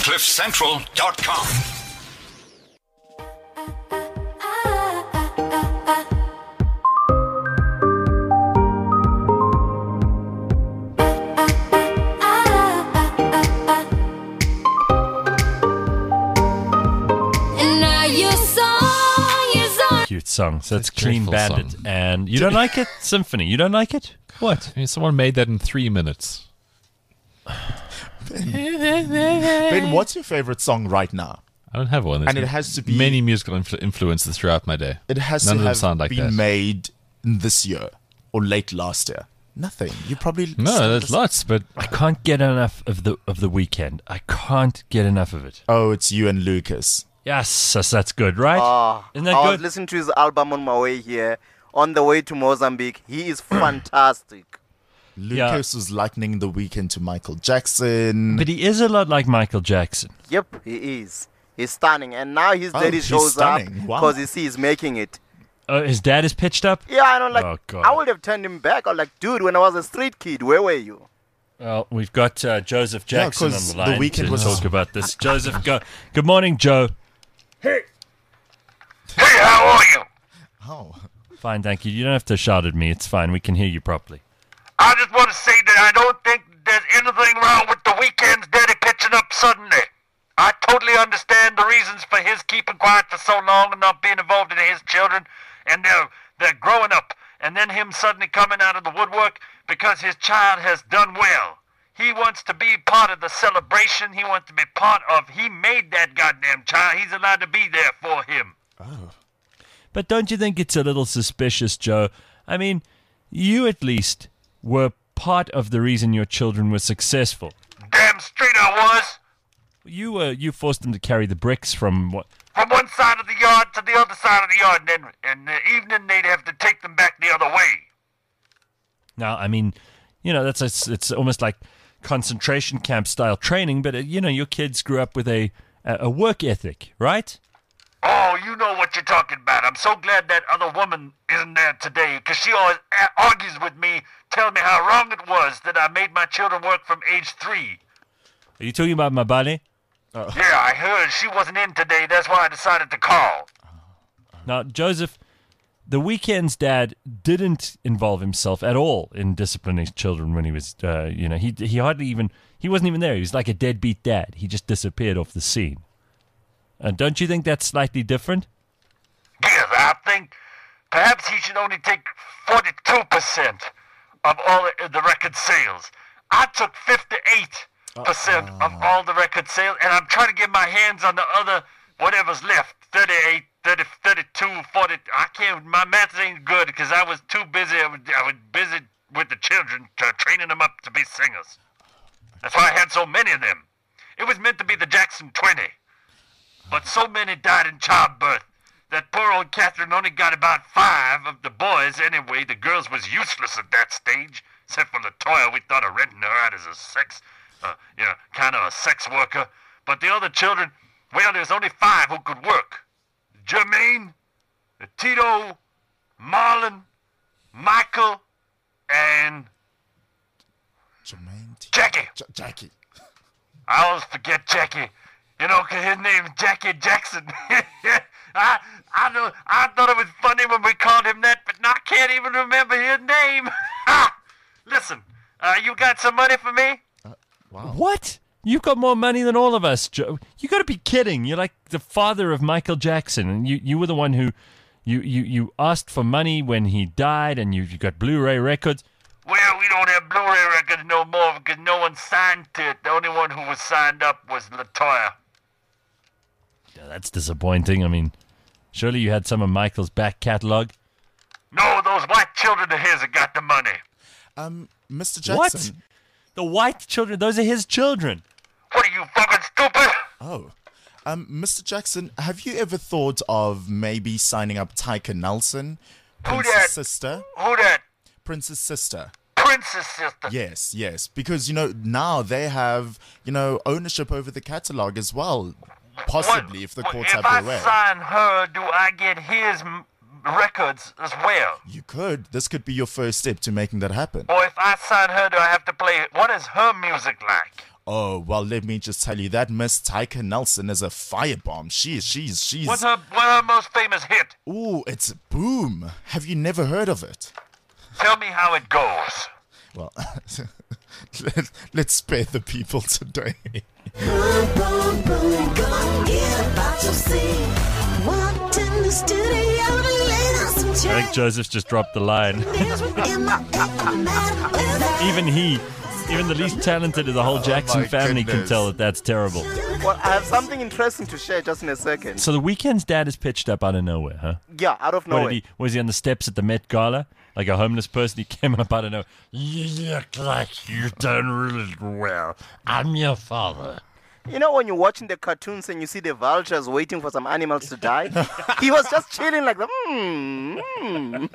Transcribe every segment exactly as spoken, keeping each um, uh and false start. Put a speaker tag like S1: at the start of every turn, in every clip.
S1: cliff central dot com.
S2: Cute song. So it's
S3: It's a
S2: Clean
S3: dreadful
S2: Bandit.
S3: song.
S2: And you don't like it? Symphony. You don't like it? What?
S3: I mean, someone made that in three minutes.
S4: Ben, what's your favorite song right now?
S3: I don't have one. There's
S4: And it has to be-
S3: many musical influ- influences throughout my day.
S4: It has
S3: None
S4: to
S3: of them
S4: have
S3: sound like
S4: been
S3: that.
S4: made this year or late last year. Nothing. You probably
S3: No, there's lots, but
S2: I can't get enough of the of the weekend. I can't get enough of it.
S4: Oh, it's you and Lucas.
S2: Yes, that's, that's good, right?
S5: Ah,
S2: Isn't that
S5: I was
S2: good?
S5: listening to his album on my way here. On the way to Mozambique, he is fantastic.
S4: Lucas was likening the weekend to Michael Jackson.
S2: But he is a lot like Michael Jackson.
S5: Yep, he is. He's stunning, and now his
S4: Oh,
S5: daddy
S4: he's
S5: shows up
S4: stunning. Wow.
S5: because he sees he's making it.
S2: Oh, his dad is pitched up?
S5: Yeah, I know. Like,
S2: Oh, God.
S5: I would have turned him back. I was like, dude, when I was a street kid, where were you?
S2: Well, we've got uh, Joseph
S4: Yeah,
S2: Jackson
S4: 'cause
S2: on
S4: the
S2: the line
S4: weekend
S2: to
S4: was-
S2: talk about this. Joseph, go. Good morning, Joe.
S6: Hey, how are you?
S4: Oh,
S2: Fine, thank you. You don't have to shout at me. It's fine. We can hear you properly.
S6: I just want to say that I don't think there's anything wrong with the weekend's daddy pitching up suddenly. I totally understand the reasons for his keeping quiet for so long and not being involved in his children, and they're they're growing up, and then him suddenly coming out of the woodwork because his child has done well. He wants to be part of the celebration. He wants to be part of. He made that goddamn child. He's allowed to be there for him.
S2: But don't you think it's a little suspicious, Joe? I mean, you at least were part of the reason your children were successful.
S6: Damn straight I was.
S2: You were you forced them to carry the bricks from what?
S6: From one side of the yard to the other side of the yard, and then in the evening they'd have to take them back the other way.
S2: Now, I mean, you know, that's it's, it's almost like concentration camp style training. But uh, you know, your kids grew up with a a a work ethic, right?
S6: Oh, you know what you're talking about. I'm so glad that other woman isn't there today, because she always a- argues with me, telling me how wrong it was that I made my children work from age three.
S2: Are you talking about my body?
S6: Yeah, I heard she wasn't in today. That's why I decided to call.
S2: Now, Joseph, the weekend's dad didn't involve himself at all in disciplining his children when he was, uh, you know, he he hardly even, he wasn't even there. He was like a deadbeat dad. He just disappeared off the scene. Uh, don't you think that's slightly different?
S6: Yes, I think perhaps he should only take forty-two percent of all the- the record sales. I took fifty-eight percent of all the record sales, and I'm trying to get my hands on the other, whatever's left, thirty-eight, thirty, thirty-two, forty. I can't, my math ain't good because I was too busy. I was, I was busy with the children, uh, training them up to be singers. That's why I had so many of them. It was meant to be the Jackson twenty. But so many died in childbirth that poor old Catherine only got about five of the boys anyway. The girls was useless at that stage, except for Latoya. We thought of renting her out as a sex, uh, you know, kind of a sex worker. But the other children, well, there's only five who could work. Jermaine, Tito, Marlon, Michael, and
S4: Jermaine. T-
S6: Jackie.
S4: J- Jackie.
S6: I always forget Jackie. You know, 'cause his name is Jackie Jackson. I I know I thought it was funny when we called him that, but now I can't even remember his name. Ha! Listen, uh, you got some money for me?
S2: What? You've got more money than all of us, Joe. You got to be kidding. You're like the father of Michael Jackson, and you, you were the one who, you, you, you asked for money when he died, and you you got Blu-ray records.
S6: Well, we don't have Blu-ray records no more because no one signed to it. The only one who was signed up was Latoya.
S2: Yeah, that's disappointing. I mean, surely you had some of Michael's back catalog.
S6: No, those white children of his have got the money.
S4: Um, Mister Jackson.
S2: What? The white children? Those are his children.
S6: What are you, fucking stupid?
S4: Oh. Um, Mister Jackson, have you ever thought of maybe signing up Tyka Nelson,
S6: Who
S4: Prince's
S6: that?
S4: sister?
S6: Who that?
S4: Prince's sister.
S6: Princess sister.
S4: Yes, yes. Because, you know, now they have, you know, ownership over the catalog as well. Possibly,
S6: What-
S4: if the
S6: what-
S4: courts
S6: if
S4: have
S6: I
S4: their way.
S6: sign her, do I get his m- records as well?
S4: You could. This could be your first step to making that happen.
S6: Or if I sign her, do I have to play? What is her music like?
S4: Oh, well, let me just tell you that Miss Tyka Nelson is a firebomb. She is, she's, she's...
S6: What's her, what's her most famous hit?
S4: Ooh, it's Boom. Have you never heard of it?
S6: Tell me how it goes.
S4: Well, let, let's spare the people today.
S7: Boom, boom, boom, gonna get about to see. Walked in the studio to lay down some
S2: I think
S7: tracks.
S2: Joseph's just dropped the line.
S7: In my bed,
S2: Even he, even the least talented of the whole Jackson
S4: my
S2: family can
S4: goodness.
S2: tell that that's terrible.
S5: Well, I have something interesting to share just in a second.
S2: So the Weeknd's dad is pitched up out of nowhere, huh?
S5: Yeah, out of
S2: What
S5: nowhere.
S2: did he? Was he on the steps at the Met Gala? Like a homeless person, he came up out of nowhere. You look like you've done really well. I'm your father.
S5: You know when you're watching the cartoons and you see the vultures waiting for some animals to die? He was just chilling like, hmm, hmm.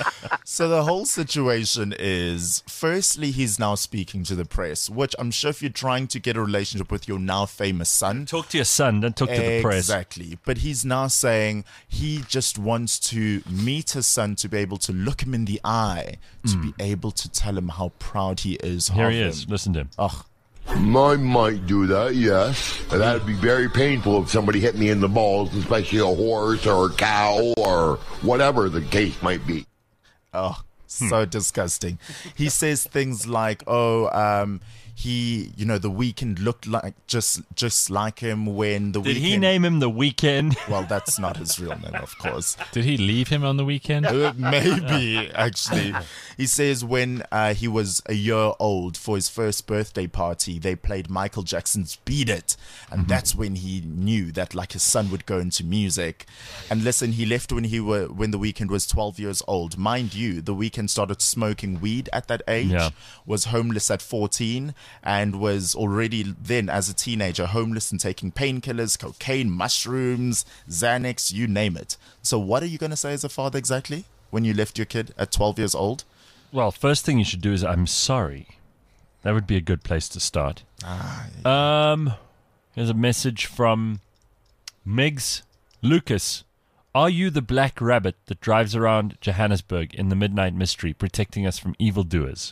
S4: So the whole situation is, firstly, he's now speaking to the press, which I'm sure if you're trying to get a relationship with your now famous son,
S2: Talk to your son, don't talk to the press.
S4: exactly. But he's now saying he just wants to meet his son to be able to look him in the eye, to be able to tell him how proud he is
S2: Here
S4: of
S2: he
S4: him.
S2: is. Listen to him.
S4: Oh,
S8: I might do that, yes. And that'd be very painful if somebody hit me in the balls, especially a horse or a cow or whatever the case might be.
S4: oh, so disgusting. He says things like, "Oh, um, he, you know, the Weeknd looked like just just like him when the
S2: Did
S4: Weeknd."
S2: he name him The Weeknd?
S4: Well, that's not his real name, of course.
S3: Did he leave him on the weekend?
S4: Uh, maybe, actually. He says when uh, he was a year old for his first birthday party, they played Michael Jackson's Beat It. And that's when he knew that like his son would go into music. And listen, he left when he were when the Weeknd was twelve years old. Mind you, the Weeknd started smoking weed at that age,
S2: Yeah.
S4: was homeless at fourteen, and was already then as a teenager homeless and taking painkillers, cocaine, mushrooms, Xanax, you name it. So what are you going to say as a father exactly when you left your kid at twelve years old?
S2: Well, first thing you should do is I'm sorry. That would be a good place to start. Um, here's a message from Megs Lucas. Are you the black rabbit that drives around Johannesburg in the midnight mystery, protecting us from evildoers?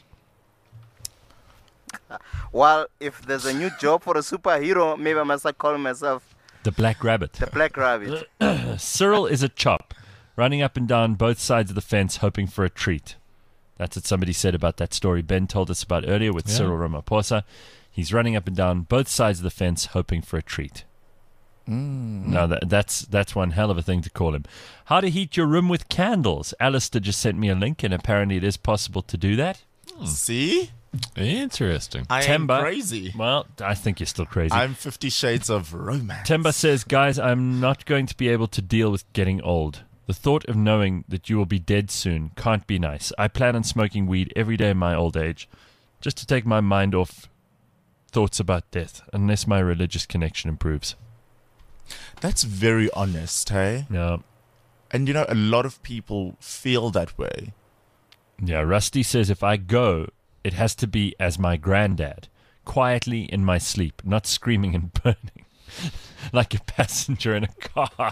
S5: Well, if there's a new job for a superhero, maybe I must start calling myself
S2: The Black Rabbit.
S5: the Black Rabbit.
S2: Cyril is a chop, running up and down both sides of the fence, hoping for a treat. That's what somebody said about that story Ben told us about earlier with
S3: Yeah.
S2: Cyril Ramaphosa. He's running up and down both sides of the fence, hoping for a treat.
S4: Mm.
S2: Now that, that's that's one hell of a thing to call him. How to heat your room with candles. Alistair just sent me a link, and apparently it is possible to do that.
S4: See?
S3: Interesting.
S4: I
S2: Temba.
S4: am crazy.
S2: Well, I think you're still crazy.
S4: I'm Fifty Shades of Romance.
S2: Temba says, guys, I'm not going to be able to deal with getting old. The thought of knowing that you will be dead soon can't be nice. I plan on smoking weed every day in my old age, just to take my mind off thoughts about death, unless my religious connection improves.
S4: That's very honest, hey?
S2: Yeah.
S4: And you know, a lot of people feel that way.
S2: Yeah, Rusty says if I go, it has to be as my granddad, quietly in my sleep, not screaming and burning, like a passenger in a car.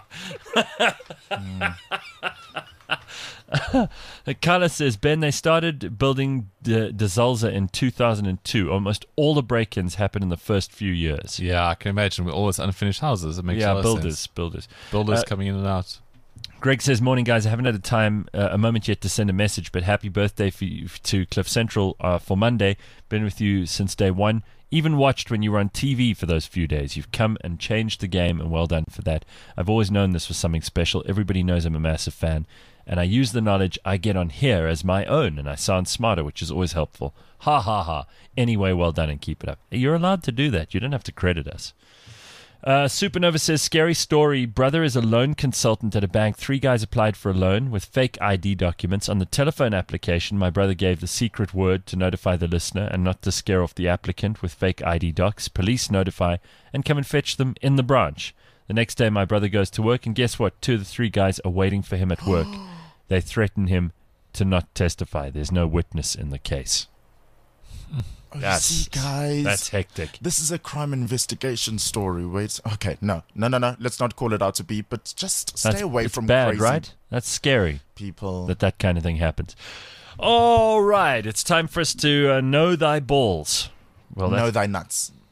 S2: Carla says, Ben, they started building De, De Zalza in two thousand two. Almost all the break-ins happened in the first few years.
S3: Yeah, I can imagine with all those unfinished houses. It makes a
S2: Yeah,
S3: lot of
S2: builders,
S3: sense.
S2: builders.
S3: Builders
S2: Uh,
S3: coming in and out.
S2: Greg says, morning, guys. I haven't had a time, uh, a moment yet to send a message, but happy birthday for you, to Cliff Central uh, for Monday. Been with you since day one. Even watched when you were on T V for those few days. You've come and changed the game, and well done for that. I've always known this was something special. Everybody knows I'm a massive fan, and I use the knowledge I get on here as my own, and I sound smarter, which is always helpful. Ha, ha, ha. Anyway, well done, and keep it up. You're allowed to do that. You don't have to credit us. Uh, Supernova says, scary story. Brother is a loan consultant at a bank. Three guys applied for a loan with fake I D documents. On the telephone application, my brother gave the secret word to notify the listener and not to scare off the applicant with fake I D docs. Police notify and come and fetch them in the branch. The next day, my brother goes to work, and guess what? Two of the three guys are waiting for him at work. They threaten him to not testify. There's no witness in the case.
S4: Oh, you
S2: That's-
S4: see, guys.
S2: That's hectic.
S4: This is a crime investigation story. Wait, okay, no, no, no, no. Let's not call it out to be, but just stay
S2: That's
S4: away
S2: it's
S4: from
S2: bad,
S4: crazy
S2: right? That's scary.
S4: people.
S2: that that kind of thing happens. All right, it's time for us to uh, know thy balls. Well,
S4: know
S2: that's,
S4: thy nuts.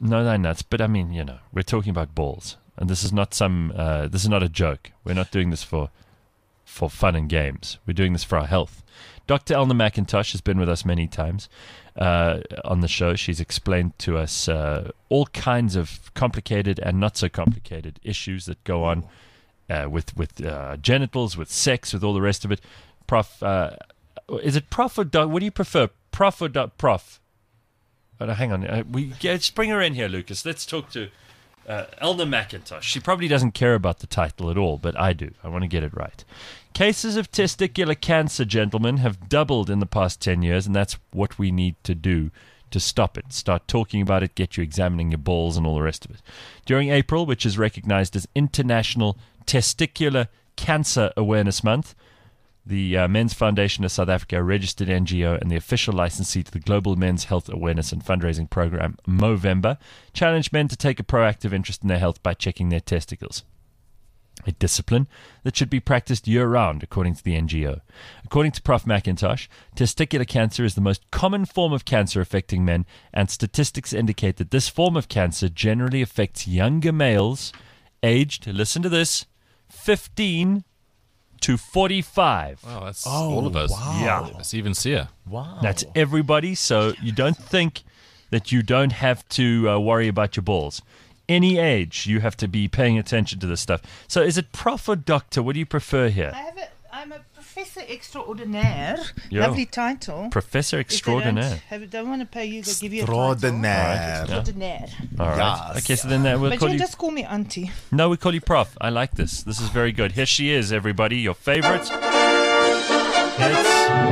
S2: No, they're nuts. But I mean, you know, we're talking about balls, and this is not some. Uh, this is not a joke. We're not doing this for for fun and games. We're doing this for our health. Doctor Elna McIntosh has been with us many times uh, on the show. She's explained to us uh, all kinds of complicated and not so complicated issues that go on uh, with with uh, genitals, with sex, with all the rest of it. Prof, uh, is it Prof or Doc? What do you prefer, Prof or Doc? Prof? Oh, no, hang on. Uh, we yeah, just bring her in here, Lucas. Let's talk to uh, Elna McIntosh. She probably doesn't care about the title at all, but I do. I want to get it right. Cases of testicular cancer, gentlemen, have doubled in the past ten years, and that's what we need to do to stop it. Start talking about it, get you examining your balls and all the rest of it. During April, which is recognized as International Testicular Cancer Awareness Month, the uh, Men's Foundation of South Africa, a registered N G O and the official licensee to the Global Men's Health Awareness and Fundraising Program, Movember, challenged men to take a proactive interest in their health by checking their testicles. A discipline that should be practiced year-round, according to the N G O. According to Professor McIntosh, testicular cancer is the most common form of cancer affecting men, and statistics indicate that this form of cancer generally affects younger males aged, listen to this, fifteen to forty-five.
S3: Wow, that's
S4: Oh,
S3: all of us.
S4: wow.
S2: Yeah.
S3: That's even Sia.
S4: Wow.
S2: That's everybody, so you don't think that you don't have to uh, worry about your balls. Any age, you have to be paying attention to this stuff. So is it prof or doctor? What do you prefer here?
S9: I have a, I'm a professor extraordinaire.
S2: Yeah.
S9: Lovely title.
S2: Professor
S9: If they
S2: extraordinaire.
S9: Don't, have, don't want to pay you, they give you a title.
S4: Extraordinaire.
S9: Extraordinaire.
S2: All right.
S4: Yes.
S2: Okay, so then uh, we'll
S9: But
S2: call
S9: you
S2: you...
S9: just call me auntie.
S2: No, we call you prof. I like this. This is very good. Here she is, everybody. Your favorite. It's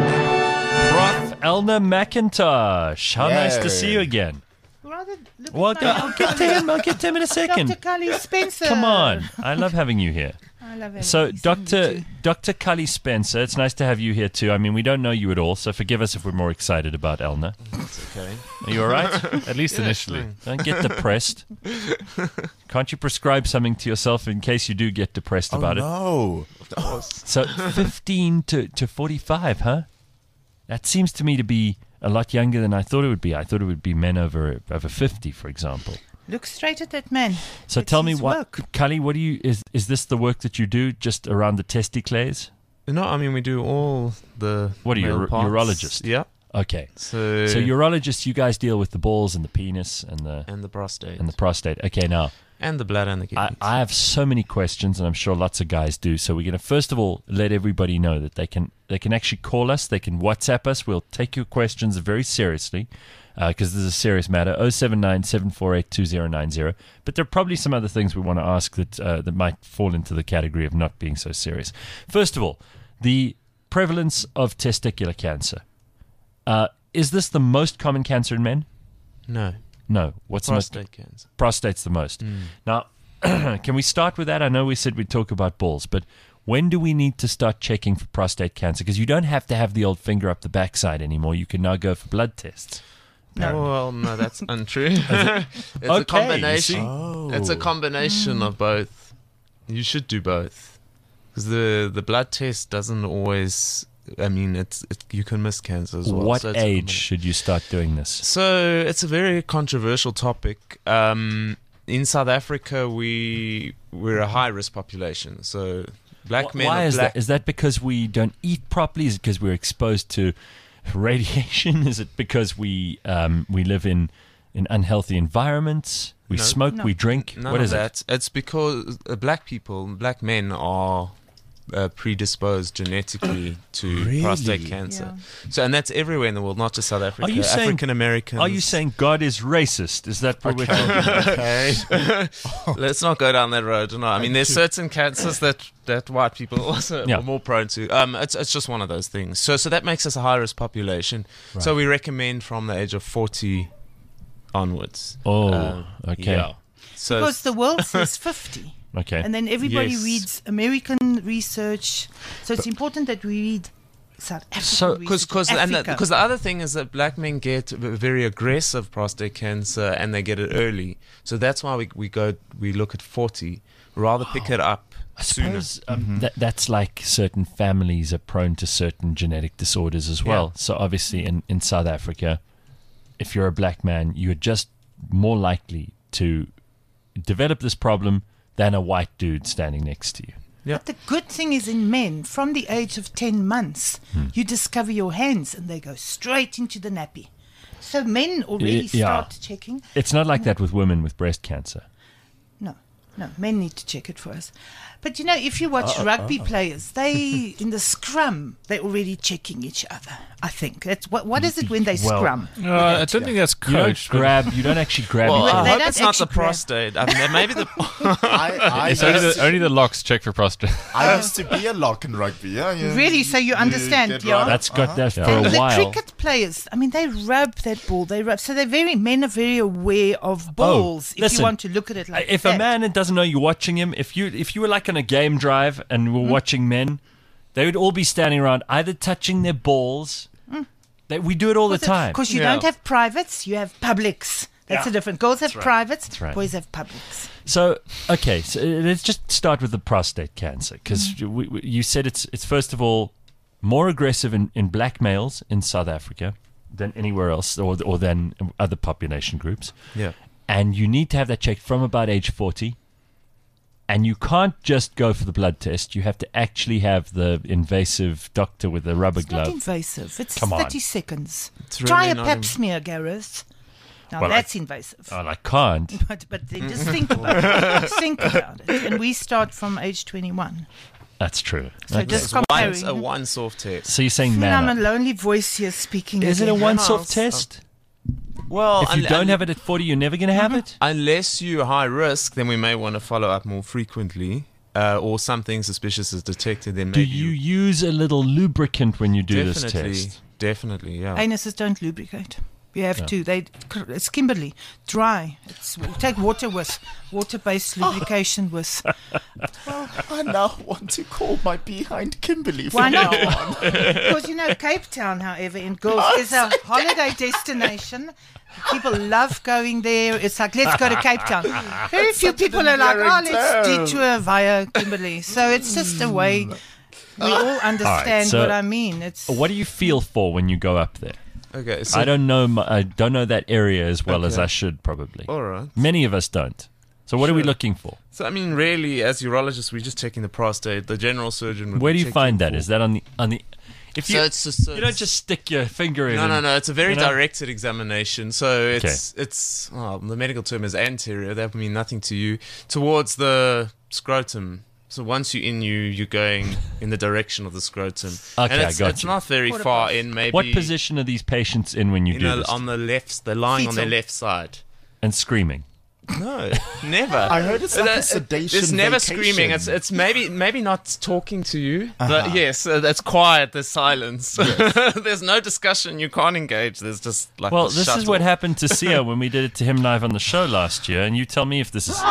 S2: Prof Elna McIntosh. How nice to
S4: Yay.
S2: see you again.
S9: Rather look
S2: Well,
S9: at my
S2: I'll get to him. I'll get to him in a second.
S9: Doctor Kali Spencer.
S2: Come on. I love having you here.
S9: I love it.
S2: So,
S9: He's lovely
S2: Doctor
S9: too.
S2: Doctor Kali Spencer, it's nice to have you here too. I mean, we don't know you at all, so forgive us if we're more excited about Elna.
S10: Okay.
S2: Are you all right?
S3: At least initially.
S2: Don't get depressed. Can't you prescribe something to yourself in case you do get depressed
S4: Oh,
S2: about it?
S4: no.
S2: So, fifteen to, to forty-five, huh? That seems to me to be a lot younger than I thought it would be. I thought it would be men over over fifty, for example.
S9: Look straight at that man.
S2: So
S9: It's
S2: tell me
S9: his
S2: what,
S9: work.
S2: Kali, what do you, is, is this the work that you do just around the testicles?
S10: No, I mean we do all the.
S2: What are you,
S10: male
S2: a
S10: parts.
S2: urologist?
S10: Yeah.
S2: Okay.
S10: So.
S2: So urologists, you guys deal with the balls and the penis and the
S10: and the prostate
S2: and the prostate. Okay, now
S10: and the bladder and the
S2: I,
S10: kidneys.
S2: I have so many questions, and I'm sure lots of guys do. So we're going to first of all let everybody know that they can they can actually call us, they can WhatsApp us. We'll take your questions very seriously because this is a serious matter. oh seven nine, seven four eight, two oh nine oh. But there are probably some other things we want to ask that uh, that might fall into the category of not being so serious. First of all, the prevalence of testicular cancer. Uh, is this the most common cancer in men?
S10: no.
S2: No. What's the most?
S10: Prostate cancer.
S2: Prostate's the most.
S10: Mm.
S2: Now, can we start with that? I know we said we'd talk about balls, but when do we need to start checking for prostate cancer? Because you don't have to have the old finger up the backside anymore. You can now go for blood tests.
S10: No. Well, no, that's untrue. it's
S2: Okay,
S10: a
S2: you
S10: combination.
S2: see?
S4: Oh.
S10: It's a combination of both. You should do both because the the blood test doesn't always. I mean, it's it, you can miss cancer as well.
S2: What
S10: so it's a
S2: age
S10: combination.
S2: should you start doing this?
S10: So it's a very controversial topic. Um, in South Africa, we we're a high risk population. So black
S2: Wh-
S10: men.
S2: Why
S10: are
S2: is
S10: black,
S2: that? Is that because we don't eat properly? Is it because we're exposed to radiation? Is it because we um, we live in, in unhealthy environments? We
S10: No.
S2: smoke,
S9: No.
S2: we drink.
S10: None
S2: What
S10: of
S2: is it?
S10: that. It's because uh, black people, black men are uh, predisposed genetically to
S4: Really?
S10: prostate cancer. So, and that's everywhere in the world, not just South Africa.
S2: Are you saying-
S10: African Americans?
S2: Are you saying God is racist? Is that what we're talking about?
S4: Okay.
S10: Let's not go down that road. No, I mean there's certain cancers that, that white people also
S2: Yeah.
S10: are more prone to. Um, it's it's just one of those things. So so that makes us a high risk population. So we recommend from the age of forty onwards.
S2: Oh,
S10: Um,
S2: okay.
S10: Yeah. So
S9: Because the world says fifty.
S2: Okay.
S9: And then everybody
S10: Yes.
S9: reads American research. So it's important that we read South African
S2: So-
S10: Because
S9: research.
S10: because and the,
S9: Africa.
S10: because the other thing is that black men get v- very aggressive prostate cancer and they get it early. So that's why we we go we look at forty, rather pick it up
S2: I
S10: sooner.
S2: suppose um, that that's like certain families are prone to certain genetic disorders as well.
S10: Yeah.
S2: So obviously in, in South Africa, if you're a black man, you're just more likely to develop this problem than a white dude standing next to you.
S9: But the good thing is in men, from the age of ten months,
S2: Hmm.
S9: you discover your hands and they go straight into the nappy. So men already
S2: Y- yeah.
S9: start checking.
S2: It's not like that with women with breast cancer.
S9: No, no, men need to check it for us. But you know, if you watch rugby players, they in the scrum they're already checking each other. I think that's what. What is it when they
S2: Well,
S9: scrum?
S3: Uh, I don't think that's
S2: You don't
S3: coached. but-
S2: grab. You don't actually grab.
S10: Well,
S2: each
S10: I
S2: other.
S9: they
S10: hope
S9: don't
S10: it's not the
S9: actually grab-
S10: prostate. I mean, maybe the.
S4: I, I,
S3: It's only
S4: used
S3: the, only the locks check for prostate.
S4: I used to be a lock in rugby. Yeah, yeah.
S9: Really? So you understand,
S4: get
S9: yeah?
S4: right.
S2: That's got that for
S9: And
S2: a
S9: the
S2: while.
S9: cricket players, I mean, they rub that ball. They rub. So they're very men are very aware of balls. if
S2: listen,
S9: you want to look at it like
S2: if
S9: that.
S2: a man doesn't know you're watching him, if you if you were like on a game drive and
S9: Mm.
S2: were watching men, they would all be standing around either touching their balls. They, we do it all the time.
S9: Because you
S10: Yeah.
S9: don't have privates, you have publics. That's
S2: Yeah.
S9: the difference. Girls have privates,
S2: right.
S9: boys have publics.
S2: So okay, so uh, let's just start with the prostate cancer because
S9: Mm.
S2: you said it's it's first of all more aggressive in, in black males in South Africa than anywhere else or or than other population groups.
S10: Yeah.
S2: And you need to have that checked from about age forty. And you can't just go for the blood test. You have to actually have the invasive doctor with the rubber
S9: It's not
S2: glove.
S9: invasive. It's
S2: Come on.
S9: thirty seconds.
S10: It's really
S9: Try a
S10: not
S9: pap
S10: in-
S9: smear, Gareth. Now
S2: Well, I-
S9: that's invasive.
S2: Oh, I can't.
S9: But, but then just think about it. Just think about it. And we start from age twenty-one.
S2: That's true.
S9: So
S2: That's-
S9: just
S10: Once
S9: comparing.
S10: a one-off test.
S2: so you're saying
S9: Feel I'm a
S2: man?
S9: lonely voice here speaking.
S2: Is it a
S9: again.
S2: once-off
S10: Mouse.
S2: test?
S10: Well,
S2: If you
S10: un-
S2: don't
S10: un-
S2: have it at forty, you're never going to have it.
S10: unless you're high risk, then we may want to follow up more frequently, uh, or something suspicious is detected. Then
S2: Do
S10: maybe
S2: you use a little lubricant when you do this
S10: definitely,
S2: test?
S10: definitely, yeah.
S9: Anuses don't lubricate. You have to. They. It's Kimberly. Dry. It's take water with water-based lubrication with.
S4: I now want to call my behind Kimberly.
S9: Why
S4: from
S9: not?
S4: now on.
S9: Because you know Cape Town, however, in girls is a holiday destination. People love going there. It's like let's go to Cape Town. Very few people are like, oh, let's detour via Kimberly. So it's just a way. We all understand
S2: so-
S9: what I mean. It's
S2: What do you feel for when you go up there?
S10: Okay, so
S2: I don't know. mu- I don't know that area as well as
S10: Okay.
S2: I should probably.
S10: all right.
S2: Many of us don't. So what are we
S10: Sure.
S2: looking for?
S10: So I mean, really, as urologists, we're just checking the prostate. The general surgeon. Would
S2: Where
S10: be
S2: do you
S10: checking
S2: find that?
S10: for-
S2: Is that on the on the? If you
S10: So it's just so
S2: you don't
S10: it's-
S2: just stick your finger in.
S10: No, no,
S2: and-
S10: no. It's a very
S2: you know?
S10: directed examination. So it's it's well, the medical term is anterior. That would mean nothing to you towards the scrotum. So once you're in, you you're going in the direction of the scrotum.
S2: Okay,
S10: and
S2: I
S10: it's,
S2: got
S10: it's
S2: you.
S10: not very
S9: Quarter
S10: far
S9: past.
S10: in. Maybe
S2: What position are these patients in when you,
S10: You
S2: do
S10: know,
S2: this?
S10: on the left, they're lying on their
S9: Fetal.
S10: left side.
S2: and screaming.
S10: No, never.
S4: I heard it's like
S10: Uh,
S4: a sedation
S10: It's never
S4: vacation.
S10: screaming. It's it's maybe maybe not talking to you.
S4: Uh-huh.
S10: But yes, uh, that's quiet. There's silence. There's no discussion. You can't engage. There's just like
S2: Well,
S10: the
S2: this is
S10: shuttle.
S2: what happened to Sia when we did it to him live on the show last year, and you tell me if this is.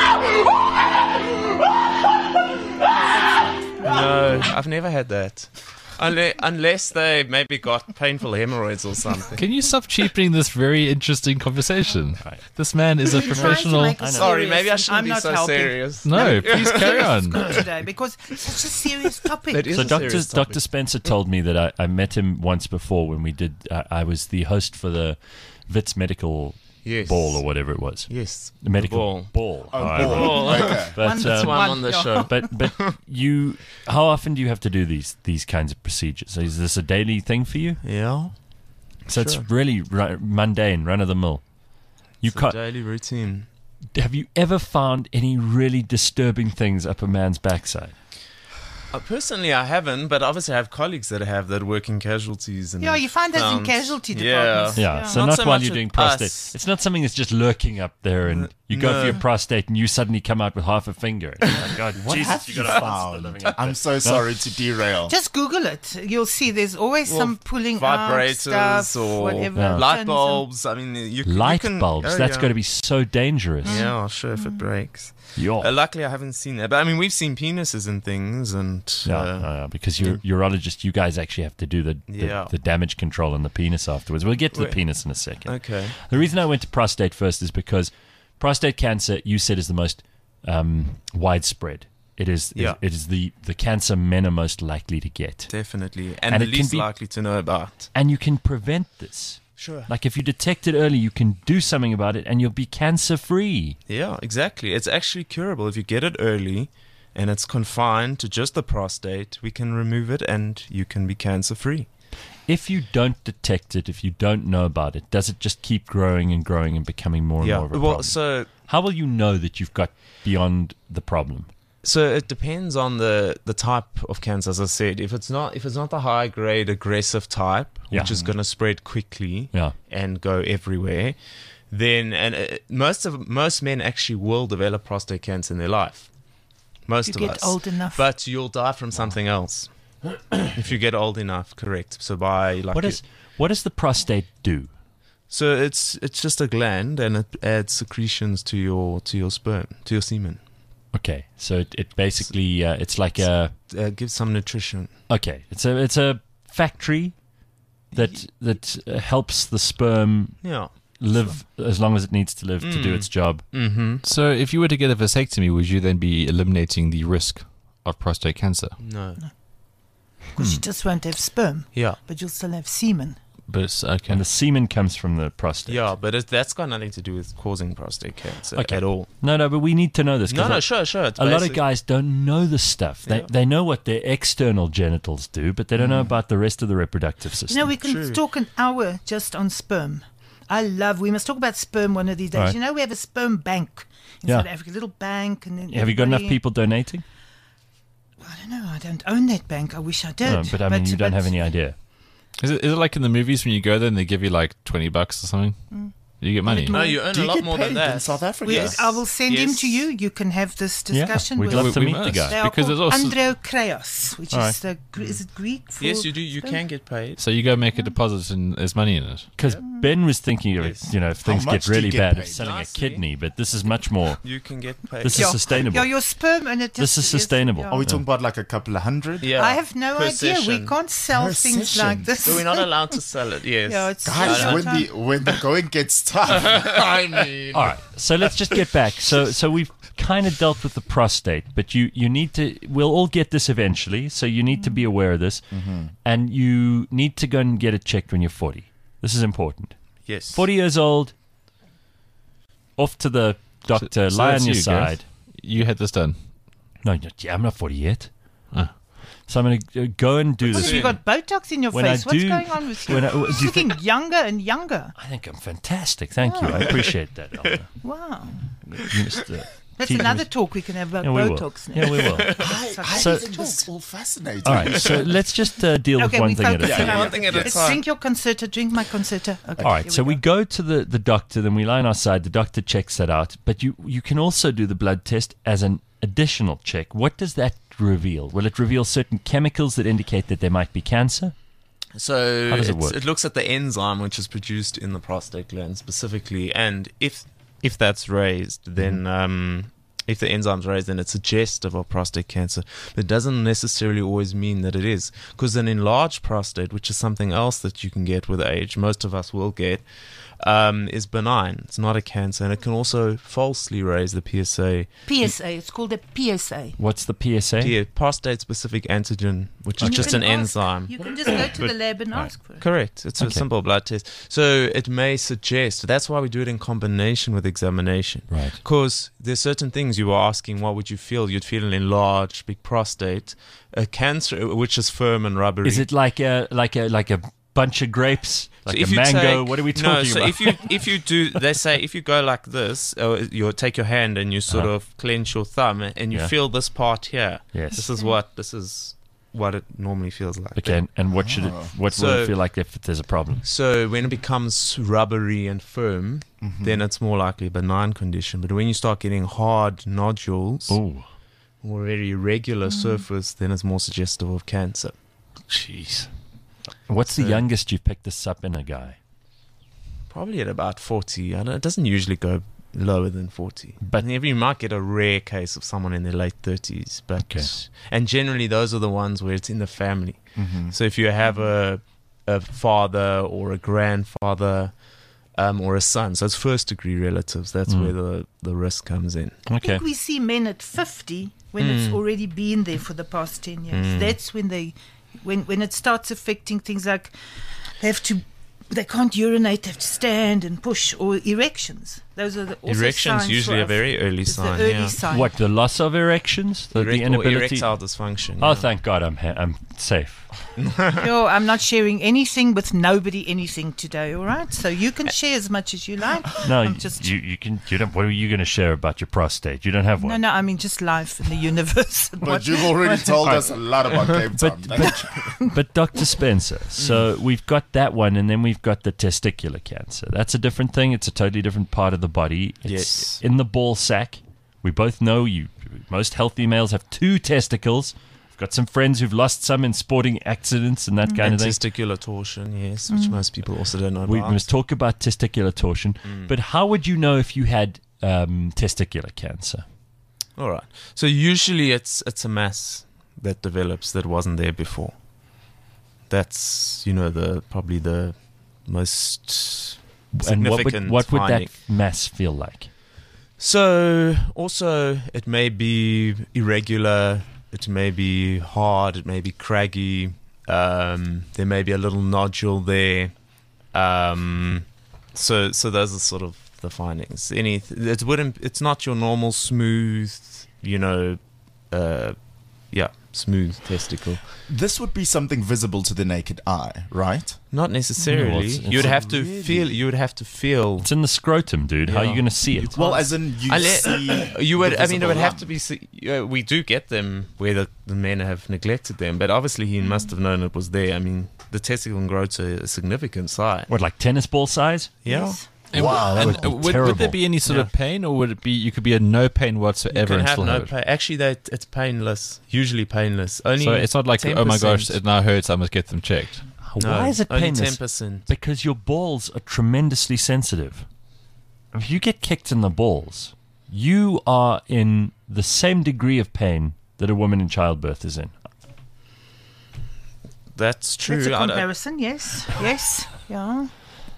S10: No, I've never had that. Unless, unless they maybe got painful hemorrhoids or something.
S3: Can you stop cheapening this very interesting conversation? This man is a
S9: Trying to
S3: professional.
S9: make it
S10: Sorry,
S9: serious,
S10: maybe I
S9: and
S10: shouldn't
S9: I'm
S10: be
S9: not
S10: so
S9: helping.
S10: serious.
S3: No, please carry on.
S9: Good today because it's such a serious topic.
S10: That is
S2: So
S10: a
S2: Doctor
S10: serious topic.
S2: Doctor Spencer told me that I, I met him once before when we did. Uh, I was the host for the Wits Medical
S10: Yes.
S2: Ball or whatever it was.
S10: Yes,
S2: The medical
S10: ball.
S2: ball.
S4: Oh,
S2: however.
S4: ball. Okay.
S2: But
S9: One-
S10: That's
S2: um,
S10: why I'm on the
S9: One,
S10: show.
S2: but but you, how often do you have to do these these kinds of procedures? Is this a daily thing for you?
S10: Yeah,
S2: So
S10: Sure.
S2: it's really ru- mundane, run of the mill. You
S10: it's a
S2: can't.
S10: daily routine.
S2: Have you ever found any really disturbing things up a man's backside?
S10: Uh, personally, I haven't, but obviously I have colleagues that have that work in casualties. And
S9: Yeah, you find those in
S10: found-
S9: casualty
S10: Yeah.
S9: departments.
S2: Yeah,
S9: Yeah.
S2: so
S10: Not
S2: not,
S10: so
S2: while
S10: much
S2: you're
S10: with
S2: doing prostate.
S10: us.
S2: It's not something that's just lurking up there, and you go
S10: no.
S2: for your prostate, and you suddenly come out with half a finger. Oh my God,
S4: What
S2: Jesus,
S4: have
S2: you
S4: you
S2: got a monster living
S4: found?
S2: up there.
S4: I'm so sorry to derail.
S9: Just Google it. You'll see there's always
S10: Well,
S9: some pulling
S10: vibrators
S9: out stuff,
S10: or
S9: whatever.
S2: Yeah.
S10: light
S9: turns
S10: bulbs. I mean, you, you
S2: Light
S10: can,
S2: bulbs.
S10: oh,
S2: That's
S10: yeah.
S2: got to be so dangerous.
S10: Yeah, sure, if it breaks.
S2: Yo.
S10: Uh, luckily, I haven't seen that. But I mean, we've seen penises and things, and
S2: Yeah,
S10: uh,
S2: uh, because you're urologist, you guys actually have to do the, the,
S10: Yeah.
S2: the damage control on the penis afterwards. We'll get to the
S10: Wait.
S2: penis in a second.
S10: okay.
S2: The reason I went to prostate first is because prostate cancer, you said, is the most um, widespread. It is.
S10: Yeah.
S2: It is the, the cancer men are most likely to get,
S10: Definitely, and,
S2: And
S10: the
S2: it can
S10: least
S2: be-
S10: likely to know about.
S2: and you can prevent this
S10: Sure.
S2: Like if you detect it early, you can do something about it and you'll be cancer free.
S10: Yeah, exactly. It's actually curable. If you get it early and it's confined to just the prostate, we can remove it and you can be cancer free.
S2: If you don't detect it, if you don't know about it, does it just keep growing and growing and becoming more and
S10: Yeah.
S2: more of a
S10: Well,
S2: problem?
S10: so
S2: How will you know that you've got beyond the problem?
S10: So it depends on the, the type of cancer, as I said. If it's not if it's not the high grade aggressive type,
S2: Yeah.
S10: which is going to spread quickly
S2: Yeah.
S10: and go everywhere, then and uh, most of most men actually will develop prostate cancer in their life. Most
S9: You
S10: of
S9: get
S10: us,
S9: old enough.
S10: but you'll die from something else if you get old enough. Correct. So by like
S2: What does what does the prostate do?
S10: so it's it's just a gland and it adds secretions to your to your sperm to your semen.
S2: Okay, so it, it basically uh, it's like a
S10: Uh, gives some nutrition.
S2: okay, it's a it's a factory that that uh, helps the sperm
S10: Yeah.
S2: live as long as it needs to live to do its job.
S10: Mm-hmm.
S3: So if you were to get a vasectomy, would you then be eliminating the risk of prostate cancer?
S10: No.
S9: Because you just won't have sperm,
S10: Yeah.
S9: but you'll still have semen.
S3: But it's, okay.
S2: And the semen comes from the prostate.
S10: Yeah, but it, that's got nothing to do with causing prostate cancer
S2: Okay.
S10: at all.
S2: No, no, but we need to know this. 'cause
S10: No, no,
S2: a-
S10: sure, sure. It's
S2: a lot of
S10: basic.
S2: guys don't know this stuff. They
S10: Yeah.
S2: they know what their external genitals do, but they don't know about the rest of the reproductive system.
S9: You know, we can
S10: True.
S9: talk an hour just on sperm. I love, we must talk about sperm one of these days.
S2: Right.
S9: You know, we have a sperm bank in
S2: Yeah.
S9: South Africa, a little bank. And then
S2: Have you got enough
S9: everybody-
S2: people donating?
S9: I don't know, I don't own that bank. I wish I did.
S2: No, but I mean, you don't
S9: but-
S2: have any idea.
S3: Is it, is it like in the movies when you go there and they give you like twenty bucks or something? You get money.
S10: No, you earn
S4: Do
S10: a
S4: you
S10: lot
S4: get
S10: more
S4: paid
S10: than that.
S4: in South Africa?
S9: We,
S10: Yes.
S9: I will send him
S10: Yes.
S9: to you. You can have this discussion.
S2: we'd
S9: with
S2: love to
S3: we
S2: meet the
S3: must.
S2: guy.
S9: They are
S3: Because
S9: called
S3: there's also-
S9: Andreokreos, which
S2: All
S9: is the Gre- is it Greek? For
S10: Yes, you do. You
S9: sperm?
S10: can get paid.
S3: So you go make a deposit and there's money in it.
S2: Because Ben was thinking of it,
S10: Yes.
S2: you know, if things
S4: much
S2: get
S4: do you
S2: really
S4: get
S2: bad,
S4: paid?
S2: of selling
S10: Nicely.
S2: a kidney, but this is much more.
S10: You can get paid.
S2: This is
S9: Yeah.
S2: sustainable.
S9: Yeah, your sperm and it just
S2: This is sustainable.
S9: yeah.
S4: Are we talking about like a couple of hundred?
S10: yeah.
S9: I have no
S10: Per
S9: idea. We
S10: session.
S9: can't sell
S4: Per
S9: things
S4: session.
S9: like this.
S10: So we're not allowed to sell it. Yes.
S9: Yeah, it's
S4: Guys,
S9: Yeah.
S4: when the when the going gets tough, I mean,
S2: All right, so let's just get back. So, so we've kind of dealt with the prostate, but you you need to. We'll all get this eventually, so you need to be aware of this, and you need to go and get it checked when you're forty. This is important.
S10: Yes.
S2: Forty years old, off to the doctor,
S3: So
S2: lie on
S3: that's
S2: your
S3: you,
S2: side.
S3: Gareth. You had this done.
S2: No, no, yeah, I'm not forty yet.
S3: Ah.
S2: So I'm going to go and do
S9: What,
S2: this.
S9: have you got Botox in your
S2: When I
S9: face? What's
S2: do-
S9: going on with you?
S2: when I- do
S9: You're
S2: you
S9: looking younger and younger.
S2: I think I'm fantastic. Thank you. I appreciate that. Elmer.
S9: Wow.
S2: Mister
S9: That's
S2: Keith,
S9: another
S2: Mister
S9: talk we can have about
S2: Yeah, we will.
S9: Botox.
S2: Yeah, we will.
S4: I, I
S2: So-
S4: think this is all fascinating.
S2: All right, so let's just uh, deal
S9: Okay,
S2: with one
S9: we
S2: thing at a
S9: focus
S2: time.
S9: on
S10: One thing at a
S9: Let's
S10: time.
S9: drink your concerta. Drink my concerta. Okay.
S2: All right,
S9: here
S2: so we
S9: go.
S2: go to the, the doctor, then we lie on our side. The doctor checks that out, but you you can also do the blood test as an additional check. What does that reveal? Will it reveal certain chemicals that indicate that there might be cancer?
S10: So
S2: How does it
S10: it's-
S2: work?
S10: it looks at the enzyme which is produced in the prostate gland specifically, and if if that's raised, then
S2: Mm-hmm.
S10: um, if the enzyme's raised, then it's suggestive of prostate cancer. But it doesn't necessarily always mean that it is, because an enlarged prostate, which is something else that you can get with age, most of us will get, um, is benign. It's not a cancer, and it can also falsely raise the P S A,
S9: P S A. It's called a P S A.
S2: What's the P S A?
S10: P- prostate-specific antigen, which is
S9: And you
S10: just
S9: can
S10: an
S9: ask-
S10: enzyme.
S9: You can just go to the lab and ask for it.
S10: Correct. It's
S2: Okay.
S10: a simple blood test. So it may suggest, that's why we do it in combination with examination.
S2: Right.
S10: Because there's certain things you were asking, what would you feel? You'd feel an enlarged, big prostate, a cancer, which is firm and rubbery.
S2: Is it like a like a like a bunch of grapes, like
S10: So if
S2: a
S10: you
S2: mango?
S10: take-
S2: What are we
S10: no,
S2: talking
S10: so
S2: about?
S10: if you if you do, they say if you go like this, or you take your hand and you sort
S2: Uh-huh.
S10: of clench your thumb and you
S2: Yeah.
S10: feel this part here.
S2: Yes.
S10: This is what this is what it normally feels like.
S2: Okay, and, and what should it? What will it
S10: So-
S2: feel like if there's a problem?
S10: So when it becomes rubbery and firm, then it's more likely a benign condition. But when you start getting hard nodules
S2: Oh,
S10: or very irregular surface, then it's more suggestive of cancer.
S2: jeez. What's the
S10: So-
S2: youngest you've picked this up in a guy?
S10: Probably at about forty. I don't, it doesn't usually go lower than forty.
S2: But-
S10: But you might get a rare case of someone in their late thirties. But
S2: Okay.
S10: and generally those are the ones where it's in the family.
S2: Mm-hmm.
S10: So if you have a a father or a grandfather um, or a son, so it's first degree relatives. That's
S2: Mm.
S10: where the the risk comes in.
S9: I
S2: Okay.
S9: think we see men at fifty when it's already been there for the past ten years. That's when they, when when it starts affecting things like they have to they can't urinate, they have to stand and push, or erections. Those are the also
S10: Erections
S9: signs
S10: usually
S9: for
S10: a very early
S9: it's
S10: sign.
S9: The early
S10: yeah.
S9: sign.
S2: What, the loss of erections? The,
S10: Erect-
S2: the inability?
S10: or erectile dysfunction.
S2: Oh,
S10: yeah.
S2: thank God I'm ha- I'm safe.
S9: Yo, I'm not sharing anything with nobody anything today, all right? So you can share as much as you like.
S2: No,
S9: I'm
S2: you,
S9: just
S2: you you can. You don't. What are you going to share about your prostate? You don't have one.
S9: No, no, I mean just life in the universe. and
S4: But
S9: what-
S4: you've already
S9: what-
S4: told us a lot about Cape Town.
S2: But,
S4: Thank you.
S2: but, but Doctor Spencer, so we've got that one, and then we've got the testicular cancer. That's a different thing. It's a totally different part of the body. It's
S10: Yes.
S2: in the ball sack. We both know you. Most healthy males have two testicles. I've got some friends who've lost some in sporting accidents and that kind
S10: And
S2: of thing.
S10: testicular torsion, yes, which most people also don't know
S2: We
S10: about.
S2: must talk about testicular torsion. But how would you know if you had um, testicular cancer?
S10: All right. So usually it's it's a mass that develops that wasn't there before. That's you know the probably the most
S2: And what would,
S10: significant
S2: what would
S10: finding.
S2: that mass feel like?
S10: So also it may be irregular, it may be hard, it may be craggy. Um, there may be a little nodule there. Um, so so those are sort of the findings. Any it wouldn't. It's not your normal smooth, you know, uh, yeah, smooth testicle.
S4: This would be something visible to the naked eye, right?
S10: Not necessarily.
S2: No, it's- it's
S10: You'd
S2: a-
S10: have to
S4: Really?
S10: feel. You would have to feel.
S2: It's in the scrotum, dude. How are you
S10: Yeah.
S2: going to see it?
S4: Well, as in you
S10: Unless-
S4: see.
S10: You would.
S4: the
S10: I mean, it
S4: visible
S10: would have
S4: lump.
S10: to be. se- Uh, we do get them where the, the men have neglected them, but obviously he must have known it was there. I mean, the testicle can grow to a significant size.
S2: What, like tennis ball size?
S10: Yeah.
S3: And
S4: Wow,
S3: w-
S2: that
S3: and
S2: would be
S3: would, would
S2: terrible.
S3: there be any sort of pain, or would it be you could be at no pain
S10: You
S3: whatsoever
S10: can
S3: and
S10: have
S3: still
S10: no
S3: have it?
S10: pain. Actually, that it's painless. Usually painless. Only.
S3: So it's not like
S10: ten
S3: oh my gosh,
S10: percent.
S3: it now hurts. I must get them checked.
S10: No,
S2: Why is it
S10: only
S2: painless?
S10: ten percent.
S2: Because your balls are tremendously sensitive. If you get kicked in the balls, you are in the same degree of pain that a woman in childbirth is in.
S10: That's true.
S9: That's a
S10: I don't-
S9: comparison, yes. Yes. Yeah.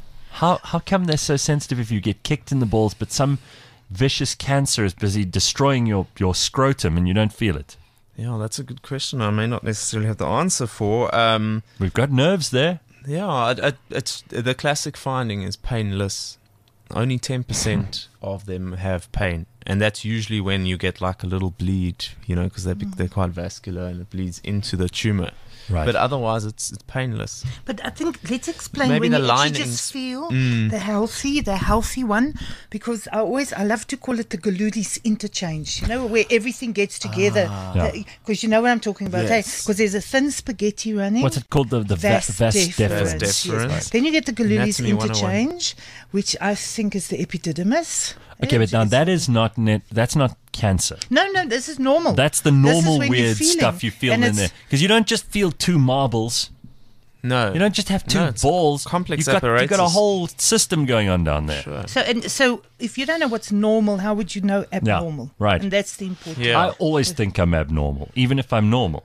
S2: How how come they're so sensitive if you get kicked in the balls, but some vicious cancer is busy destroying your, your scrotum and you don't feel it?
S10: Yeah, that's a good question. I may not necessarily have the answer for. Um,
S2: We've got nerves there.
S10: yeah, I, I, it's the classic finding is painless. Only ten percent of them have pain, and that's usually when you get like a little bleed, you know, because they're big- they're quite vascular and it bleeds into the tumor.
S2: Right.
S10: But otherwise, it's it's painless.
S9: But I think let's explain
S10: Maybe
S9: when
S10: the
S9: you actually
S10: linings-
S9: just feel
S10: Mm.
S9: the healthy, the healthy one, because I always I love to call it the Galudis interchange. You know, where everything gets together.
S2: Yeah.
S9: Because you know what I'm talking about, hey?
S4: Yes.
S9: Because there's a thin spaghetti running.
S2: What's it called? The, the va-
S9: Vas
S2: vas
S9: deferens.
S2: deferens.
S10: Vas deferens.
S9: Yes. Then you get the Galudis
S10: Anatomy one oh one.
S9: interchange, which I think is the epididymis.
S2: Okay, but now
S9: It's-
S2: that is not net, that's not cancer.
S9: No, no, this is normal.
S2: That's the
S9: This is
S2: normal
S9: when you're
S2: weird
S9: feeling,
S2: stuff you feel
S9: and
S2: in
S9: it's-
S2: there. Because you don't just feel two marbles.
S10: No,
S2: You don't just have two
S10: No, it's
S2: balls.
S10: complex
S2: you've got, you've got a
S10: apparatus.
S2: whole system going on down there.
S10: Sure.
S9: So, and so if you don't know what's normal, how would you know abnormal?
S2: right.
S9: And that's the important.
S10: Yeah.
S2: I always think I'm abnormal, even if I'm normal.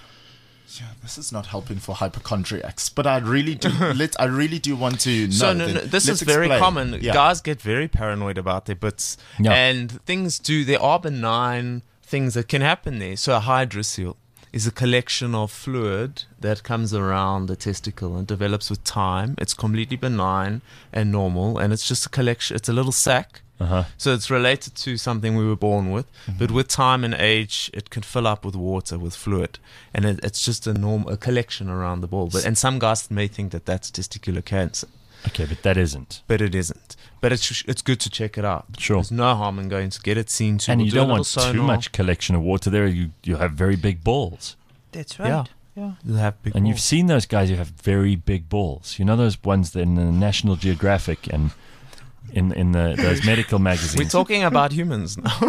S4: Yeah, this is not helping for hypochondriacs, but I really do. let, I really do want to know.
S10: So no,
S4: then.
S10: no, this
S4: Let's
S10: is very
S4: explain.
S10: common.
S4: Yeah.
S10: Guys get very paranoid about their butts,
S2: Yeah.
S10: and things do. There are benign things that can happen there. So a hydrocele is a collection of fluid that comes around the testicle and develops with time. It's completely benign and normal, and it's just a collection. It's a little sac.
S2: Uh-huh.
S10: So it's related to something we were born with,
S2: Mm-hmm.
S10: but with time and age, it can fill up with water, with fluid, and it, it's just a norm, a collection around the ball. But and some guys may think that that's testicular cancer,
S2: Okay, but that isn't.
S10: but it isn't. But it's it's good to check it out.
S2: Sure.
S10: There's no harm in going to get it seen to.
S2: And
S10: We'll
S2: you
S10: do a
S2: don't
S10: little
S2: want too
S10: sonar.
S2: much collection of water there. You you have very big balls.
S9: That's right.
S10: Yeah.
S9: Yeah.
S10: You'll have big
S2: And you've
S10: balls.
S2: seen those guys who have very big balls. You know those ones that in the National Geographic and in in the those medical magazines.
S10: We're talking about humans now.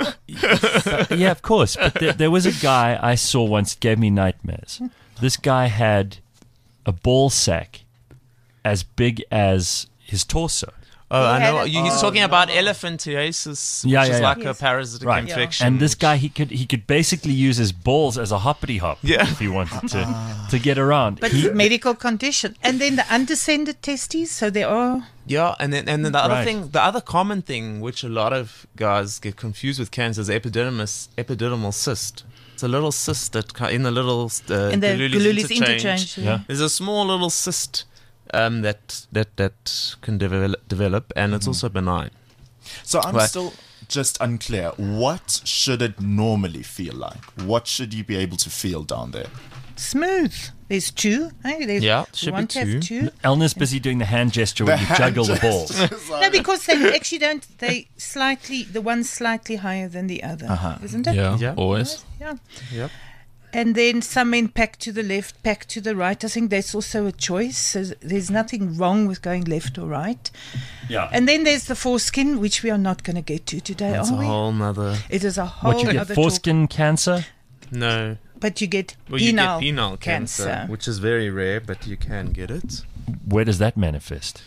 S2: Yeah, of course. But there, there was a guy I saw once, gave me nightmares. This guy had a ball sack as big as his torso.
S10: Oh, I
S9: He had
S10: know.
S9: a-
S10: You- He's
S9: oh,
S10: talking about elephantiasis,
S2: Yeah,
S10: which
S2: yeah,
S10: is
S2: yeah.
S10: like a
S9: Yes.
S10: parasitic
S2: Right.
S10: infection.
S2: And this guy, he could he could basically use his balls as a hoppity hop
S10: Yeah.
S2: if he wanted to to get around.
S9: But
S2: He-
S9: medical condition. And then the undescended testes, so there are.
S10: Yeah, and then and then the other
S2: Right.
S10: thing, the other common thing which a lot of guys get confused with cancer is epidermis, epidermal cyst. It's a little cyst that ki- in the little uh,
S9: In the
S10: Galula's
S9: Galula's
S10: interchange.
S9: interchange.
S2: Yeah.
S10: There's a small little cyst um, that that that can develop, develop and it's also benign.
S4: So I'm
S10: Right.
S4: still just unclear. What should it normally feel like? What should you be able to feel down there?
S9: Smooth. There's two. Hey, there's,
S10: Yeah,
S9: you
S10: should be
S9: want to have
S10: two.
S9: two.
S2: Elna's busy doing the hand gesture when
S4: The
S2: you
S4: hand
S2: juggle the
S4: gesture.
S2: balls.
S9: No, because they actually don't. They slightly. The one's slightly higher than the other,
S4: Uh-huh.
S9: isn't it?
S3: Yeah,
S10: Yeah.
S3: always.
S9: Yeah.
S10: Yep.
S9: And then some men pack to the left, pack to the right. I think that's also a choice. So there's nothing wrong with going left or right.
S2: Yeah.
S9: And then there's the foreskin, which we are not going to get to today,
S10: That's
S9: are
S10: a
S9: we?
S10: whole nother.
S9: It is a whole
S2: What you get?
S9: other
S2: Foreskin cancer?
S10: No.
S9: talk. But you get
S10: Well, you
S9: penile,
S10: get penile cancer,
S9: cancer.
S10: which is very rare, but you can get it.
S2: Where does that manifest?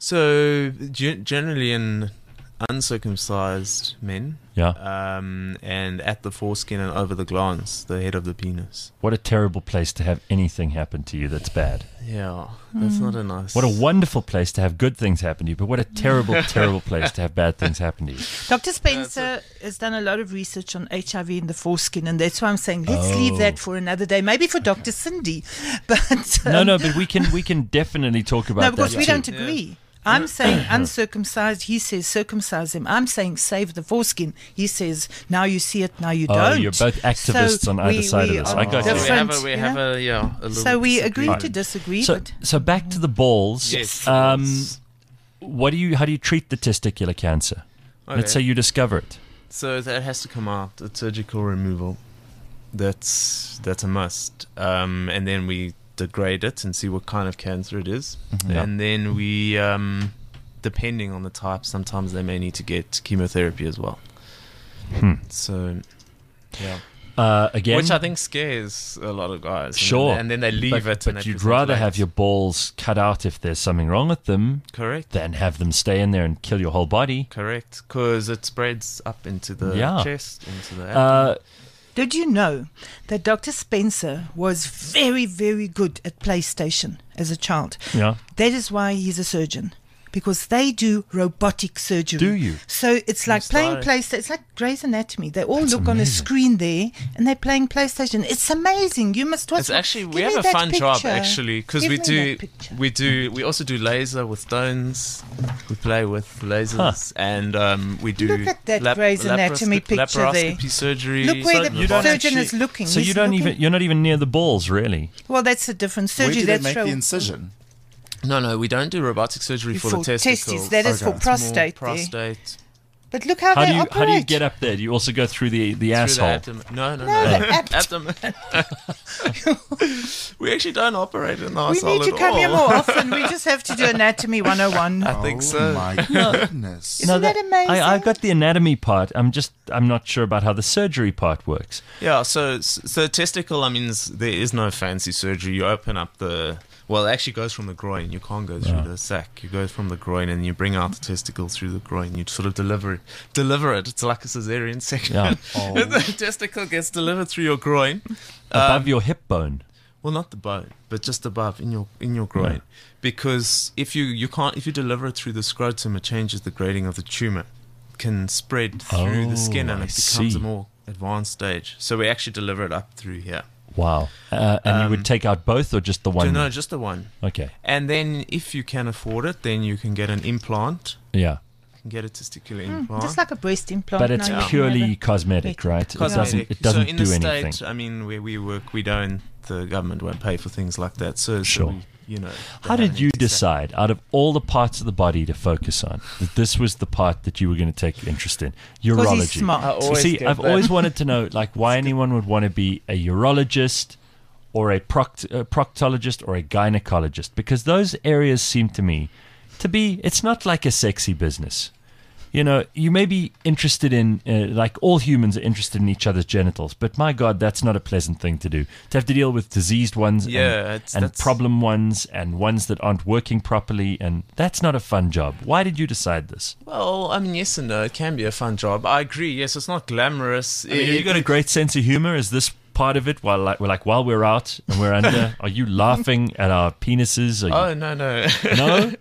S10: So ge- generally in uncircumcised men,
S2: Yeah.
S10: um, and at the foreskin and over the glans, the head of the penis.
S2: What a terrible place to have anything happen to you that's bad.
S10: Yeah, that's
S9: Hmm.
S10: not a nice.
S2: What a wonderful place to have good things happen to you, but what a terrible, terrible place to have bad things happen to you.
S9: Doctor Spencer has done a lot of research on H I V in the foreskin, and that's why I'm saying let's leave
S2: Oh.
S9: that for another day, maybe for Doctor Cindy. But um,
S2: No, no, but we can we can definitely talk about
S9: no, because
S2: that
S9: we
S2: too.
S9: don't agree. I'm saying uncircumcised. He says circumcise him. I'm saying save the foreskin. He says now you see it, now you
S2: Oh,
S9: don't.
S2: you're both activists
S9: So
S2: on either
S9: we-
S2: side
S9: we
S2: of this.
S9: are
S2: I got
S10: So
S2: you.
S10: we
S9: different,
S10: have a, we
S9: you
S10: have
S9: know?
S10: a yeah. A little
S9: So we agree
S10: disagreement.
S9: to disagree.
S2: So,
S9: but
S2: so back to the balls.
S10: Yes.
S2: Um, what do you? How do you treat the testicular cancer? Let's
S10: Okay.
S2: say you discover it.
S10: So that has to come out. It's surgical removal. That's that's a must. Um, and then we degrade it and see what kind of cancer it is.
S2: Yeah.
S10: And then we, um, depending on the type, sometimes they may need to get chemotherapy as well.
S2: Hmm.
S10: So, yeah.
S2: Uh, again,
S10: Which I think scares a lot of guys. and
S2: sure,
S10: then- And then they leave
S2: but,
S10: it. and
S2: But
S10: they
S2: you'd
S10: present
S2: rather
S10: late.
S2: have your balls cut out if there's something wrong with them
S10: Correct.
S2: than have them stay in there and kill your whole body.
S10: Correct. Because it spreads up into the
S2: Yeah.
S10: chest, into the
S2: Uh,
S9: did you know that Doctor Spencer was very, very good at PlayStation as a child?
S2: yeah.
S9: That is why he's a surgeon. Because they do robotic surgery.
S2: Do you?
S9: So it's like playing
S10: Sorry.
S9: PlayStation. It's like Grey's Anatomy. They all
S2: That's
S9: look on a
S2: amazing.
S9: screen there and they're playing PlayStation. It's amazing. You must watch
S10: It's
S9: it.
S10: actually we
S9: Give
S10: have
S9: me
S10: a
S9: that
S10: fun job
S9: picture.
S10: actually because
S9: Give
S10: we
S9: me
S10: do
S9: that picture.
S10: we do we also do laser with stones. We play with lasers and um, we do
S9: Look at that Grey's Anatomy picture there.
S10: laparoscopy surgery.
S9: Look where
S10: So
S9: the
S10: you don't
S9: surgeon
S10: actually-
S9: is looking.
S2: So
S9: He's
S2: you don't
S9: looking-
S2: even you're not even near the balls, really.
S9: Well, that's a different
S4: Where
S9: surgery.
S4: do they
S9: That's
S4: make
S9: ro-
S4: the incision?
S10: No, no, we don't do robotic surgery for,
S9: For
S10: the testicles.
S9: testes, that is for
S10: It's more
S9: prostate there.
S10: Prostate.
S9: But look how,
S2: How
S9: they
S2: do you
S9: operate.
S2: how do you get up there? Do you also go through the the
S10: Through the
S2: asshole?
S10: abdomen. No, no,
S9: No,
S10: no.
S9: the ab-
S10: abdomen. we actually don't operate in the
S9: We
S10: asshole
S9: need to
S10: at
S9: come
S10: all.
S9: here more often. We just have to do Anatomy one oh one.
S10: I think
S4: oh
S10: so.
S4: my goodness.
S9: Isn't that amazing?
S2: I, I got the anatomy part. I'm just I'm not sure about how the surgery part works.
S10: Yeah, so so testicle. I mean, s- there is no fancy surgery. You open up the. Well, it actually goes from the groin. You can't go through
S2: Yeah.
S10: the sac. You go from the groin and you bring out the testicle through the groin. You sort of deliver it. Deliver it. It's like a cesarean section.
S2: Yeah.
S4: Oh.
S10: the testicle gets delivered through your groin.
S2: Above
S10: Um,
S2: your hip bone.
S10: Well, not the bone, but just above in your in your groin.
S2: Yeah.
S10: Because if you, you can't if you deliver it through the scrotum, it changes the grading of the tumor. It can spread through the skin
S2: Oh,
S10: and
S2: I
S10: it becomes
S2: see.
S10: a more advanced stage. So we actually deliver it up through here.
S2: Wow. Uh, and you
S10: Um,
S2: would take out both or just the one?
S10: No, just the one.
S2: Okay.
S10: And then if you can afford it, then you can get an implant.
S2: Yeah.
S10: You can get a testicular
S9: Mm,
S10: implant.
S9: just like a breast implant.
S2: But it's
S9: now you can
S2: purely
S9: have a-
S2: cosmetic, right? It doesn't
S10: Cosmetic.
S2: it doesn't
S10: so in
S2: do
S10: the
S2: anything.
S10: state, I mean, where we work, we don't. The government won't pay for things like that. So, so
S2: Sure.
S10: we, you know.
S2: How
S10: they
S2: did
S10: don't
S2: you
S10: need to say-
S2: decide, out of all the parts of the body to focus on, that this was the part that you were going to take interest in?
S9: he's
S2: Urology.
S9: smart. I
S2: You
S10: always
S2: See,
S10: get
S2: I've
S10: that.
S2: always wanted to know, like, why anyone would want to be a urologist or a proct- uh, proctologist or a gynecologist, because those areas seem to me to be, it's not like a sexy business. You know, you may be interested in, uh, like all humans are interested in each other's genitals, but my God, that's not a pleasant thing to do. To have to deal with diseased ones
S10: Yeah,
S2: and,
S10: it's-
S2: and
S10: that's-
S2: problem ones and ones that aren't working properly, and that's not a fun job. Why did you decide this?
S10: Well, I mean, yes and no. It can be a fun job. I agree. Yes, it's not glamorous.
S2: I mean,
S10: It-
S2: you got a great sense of humor. Is this part of it? While like we're like while we're out and we're under, are you laughing at our penises? Are you,
S10: Oh no, no,
S2: no.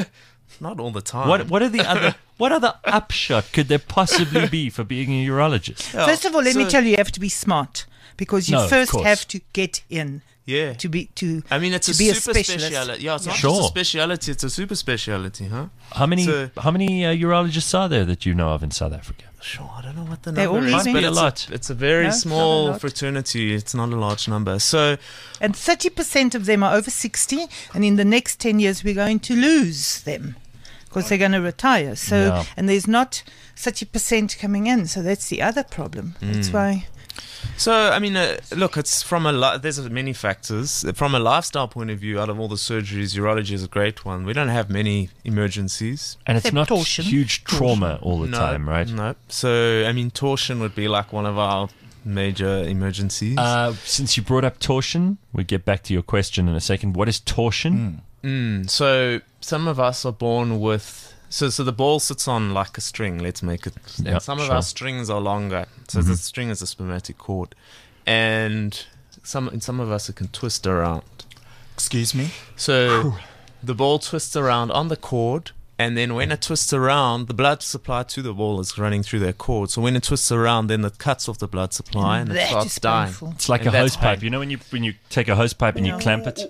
S10: not all the time.
S2: What what are the other what other upshot could there possibly be for being a urologist?
S10: Yeah,
S9: First of all, let me
S10: so-
S9: tell you, you have to be smart because you
S2: No, of
S9: first
S2: course.
S9: have to get in.
S10: Yeah.
S9: To be to.
S10: I mean, it's
S9: to
S10: a
S9: be
S10: super
S9: a specialist.
S10: speciality. Yeah, it's not
S2: Sure.
S10: just a speciality; it's a super speciality, huh?
S2: How many
S10: So-
S2: how many uh, urologists are there that you know of in South Africa?
S10: Sure, I don't know what the
S9: They're
S10: number
S9: all
S10: is,
S9: leaving.
S10: but
S2: Be a
S10: it's
S2: lot.
S10: A, it's a very
S9: No, it's not a
S10: small
S9: lot.
S10: fraternity. It's not a large number. So,
S9: And thirty percent of them are over sixty, and in the next ten years, we're going to lose them because they're going to retire. So,
S2: Yeah.
S9: and there's not thirty percent coming in, so that's the other problem. That's why.
S10: so I mean, uh, look, it's from a li- there's many factors. From a lifestyle point of view, out of all the surgeries, urology is a great one. We don't have many emergencies.
S2: And it's
S9: Except
S2: not
S9: torsion.
S2: huge trauma all the
S10: no,
S2: time, right?
S10: No. So, I mean, torsion would be like one of our major emergencies.
S2: Uh, since you brought up torsion, we get back to your question in a second. What is torsion?
S10: Mm, so some of us are born with so so the ball sits on like a string. Let's make it.
S2: Yeah,
S10: and some of
S2: sure.
S10: our strings are longer. So the string is a spermatic cord, and some in some of us it can twist around.
S4: Excuse me?
S10: So the ball twists around on the cord. And then when it twists around, the blood supply to the ball is running through that cord. So when it twists around, then it cuts off the blood supply and it
S9: That
S10: starts
S9: is
S10: dying.
S9: painful.
S2: It's like
S10: And
S2: a
S10: that's
S2: hose pipe.
S10: pain.
S2: You know when you when you take a hose pipe and you clamp it?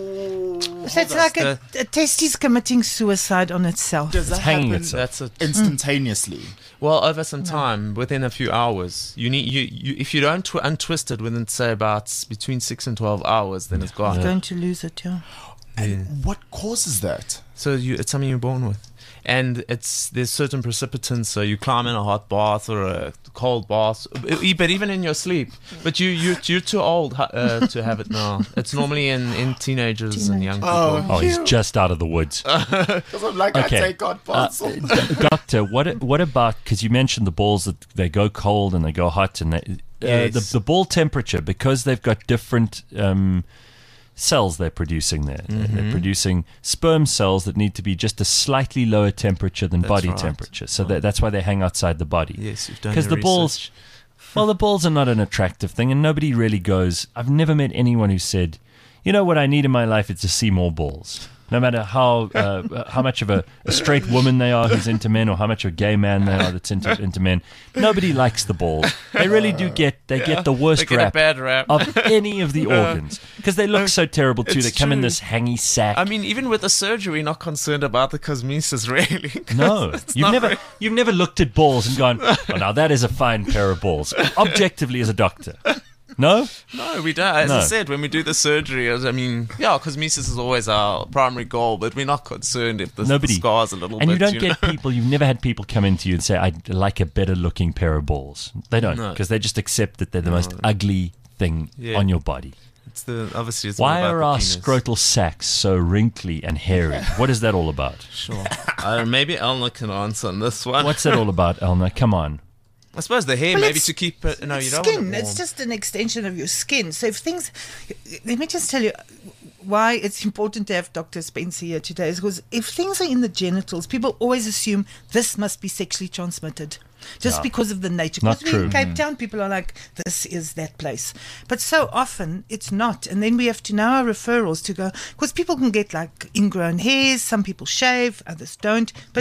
S9: So it's like a, a testes committing suicide on itself.
S4: Does that
S2: hanging
S4: happen
S2: itself.
S10: That's it.
S4: instantaneously?
S10: Well, over some time, within a few hours, you need you, you if you don't tw- untwist it within say about s- between six and twelve hours, then it's gone.
S9: You're going to lose it, yeah.
S4: And what causes that?
S10: So you, it's something you're born with, and it's there's certain precipitants. So you climb in a hot bath or a cold bath, e- but even in your sleep. But you you you're too old uh, to have it now. It's normally in, in teenagers and young people.
S4: Oh,
S2: Oh, he's just out of the woods.
S4: Because I'm like,
S2: Okay.
S4: I take God parts.
S2: Uh, d- doctor, what what about, because you mentioned the balls that they go cold and they go hot, and they, uh,
S10: Yes.
S2: the, the ball temperature, because they've got different um, cells they're producing there. They're-
S10: Mm-hmm.
S2: They're producing sperm cells that need to be just a slightly lower temperature than
S10: That's
S2: body
S10: right.
S2: temperature. So that, that's why they hang outside the body.
S10: Yes, you've done
S2: Because
S10: your
S2: the balls,
S10: research.
S2: well, the balls are not an attractive thing, and nobody really goes. I've never met anyone who said, you know what I need in my life is to see more balls. No matter how uh, how much of a, a straight woman they are who's into men, or how much of a gay man they are that's into into men, nobody likes the balls. They really do get they get the worst
S10: They get a
S2: rap,
S10: bad rap.
S2: of any of the organs, because they look so terrible too.
S10: It's
S2: They come in
S10: true.
S2: this hangy sack.
S10: I mean, even with the surgery, not concerned about the cosmesis, really. 'cause
S2: No,
S10: it's
S2: you've
S10: not
S2: never
S10: re-
S2: you've never looked at balls and gone, oh, now that is a fine pair of balls. Objectively, as a doctor, no.
S10: No, we don't. As
S2: No.
S10: I said, when we do the surgery, I mean, yeah, cosmesis is always our primary goal, but we're not concerned if the, the
S2: Nobody.
S10: scar's a little
S2: And
S10: bit.
S2: you don't
S10: you
S2: get
S10: know?
S2: people, you've never had people come into you and say, I'd like a better looking pair of balls. They don't,
S10: No.
S2: because they just accept that they're the most ugly thing
S10: Yeah.
S2: on your body.
S10: It's the obviously. It's all
S2: Why
S10: about
S2: are
S10: the
S2: our
S10: penis.
S2: scrotal sacs so wrinkly and hairy? What is that all about?
S10: Sure. uh, maybe Elna can answer on this one.
S2: What's that all about, Elna? Come on.
S10: I suppose the hair,
S9: Well,
S10: maybe
S9: it's-
S10: to keep it. No, you don't
S9: skin.
S10: want it
S9: It's
S10: warm.
S9: just an extension of your skin. So if things, let me just tell you why it's important to have Doctor Spencer here today. Is because if things are in the genitals, people always assume this must be sexually transmitted. Just
S2: Yeah.
S9: because of the nature.
S2: Not
S9: Because we're in
S2: true.
S9: Cape Town, people are like, this is that place. But so often it's not. And then we have to know our referrals to go, because people can get like ingrown hairs, some people shave, others don't. But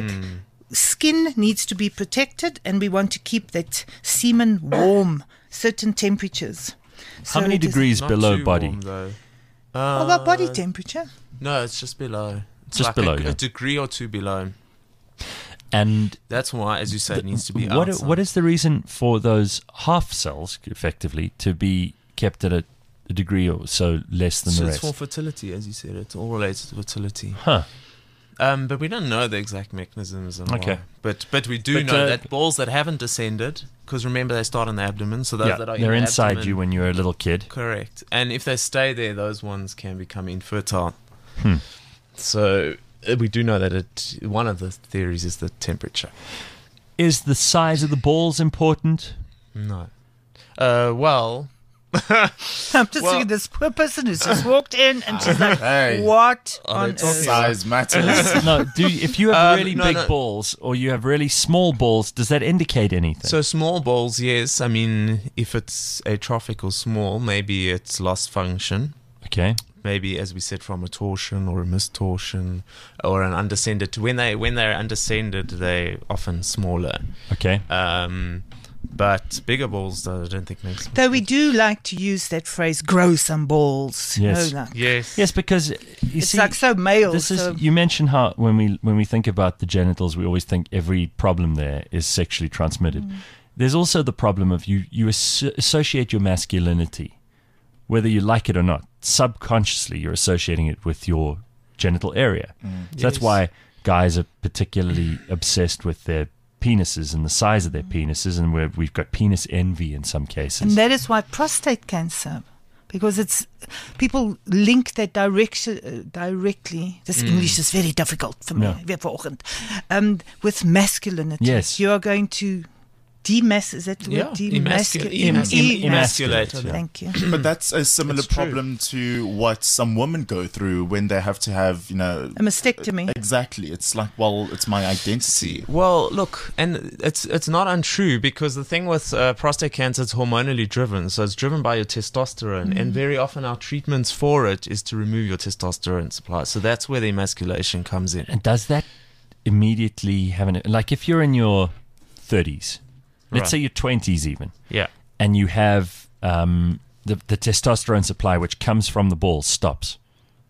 S9: skin needs to be protected, and we want to keep that semen warm, certain temperatures.
S2: How
S9: So
S2: many
S9: it is-
S2: degrees
S10: Not
S2: below
S10: too
S2: body?
S10: warm, though.
S9: What about body
S10: Uh,
S9: temperature?
S10: No, it's just below. It's
S2: Just
S10: like
S2: below,
S10: a,
S2: yeah.
S10: a degree or two below.
S2: And
S10: That's why, as you say, it needs to be
S2: what,
S10: outside.
S2: what is the reason for those half cells, effectively, to be kept at a, a degree or so less than
S10: So
S2: the
S10: it's for
S2: rest?
S10: fertility, as you said. It's all related to fertility.
S2: Huh.
S10: Um, but we don't know the exact mechanisms and
S2: Okay.
S10: why. But but we do
S2: But,
S10: know
S2: uh,
S10: that balls that haven't descended, because remember they start in the abdomen, so those
S2: Yeah,
S10: that are
S2: they're
S10: in the
S2: inside
S10: abdomen,
S2: you when you're a little kid.
S10: correct. And if they stay there, those ones can become infertile.
S2: Hmm.
S10: So uh, we do know that it. One of the theories is the temperature.
S2: Is the size of the balls important?
S10: No. Uh, well,
S9: I'm just
S10: Well-
S9: thinking this poor person who's just walked in and she's like,
S4: Hey.
S9: what
S10: Are
S9: on
S10: they talking
S9: earth?
S4: Size matters.
S2: No, do you, if you have
S10: Um,
S2: really
S10: no,
S2: big
S10: no.
S2: balls or you have really small balls, does that indicate anything?
S10: so small balls, yes. I mean, if it's atrophic or small, maybe it's lost function.
S2: okay.
S10: Maybe, as we said, from a torsion or a mistorsion or an undescended. When they when they're undescended, they're often smaller.
S2: Okay.
S10: Um, But bigger balls, though, I don't think makes.
S9: Though we do like to use that phrase, grow some balls. You
S2: Yes.
S9: know, like,
S10: Yes.
S2: Yes, because you
S9: it's
S2: see,
S9: like so male.
S2: this is
S9: so
S2: you mentioned how when we when we think about the genitals, we always think every problem there is sexually transmitted.
S9: Mm.
S2: There's also the problem of you you asso- associate your masculinity, whether you like it or not. Subconsciously, you're associating it with your genital area. So that's
S10: Yes.
S2: why guys are particularly obsessed with their penises and the size of their penises, and we're, we've got penis envy in some cases.
S9: And that is why prostate cancer, because it's people link that direction uh, directly. This English is very difficult for me.
S2: Yeah.
S9: weer vanoggend. Um, with masculinity,
S2: Yes.
S9: you are going to demas. Is that the
S10: Yeah,
S9: word?
S10: emascul-
S9: Demascu-
S10: emas-
S9: em-
S10: emasculated.
S2: Yeah.
S9: Thank you.
S4: But that's a similar
S10: It's true.
S4: problem to what some women go through when they have to have, you know,
S9: A mastectomy.
S4: exactly. It's like, well, it's my identity.
S10: Well, look, and it's it's not untrue because the thing with uh, prostate cancer, it's hormonally driven, so it's driven by your testosterone, and very often our treatments for it is to remove your testosterone supply. So that's where the emasculation comes in.
S2: And does that immediately have an like if you're in your thirties, let's
S10: Right.
S2: say your twenties even,
S10: Yeah.
S2: and you have um, the the testosterone supply which comes from the balls stops.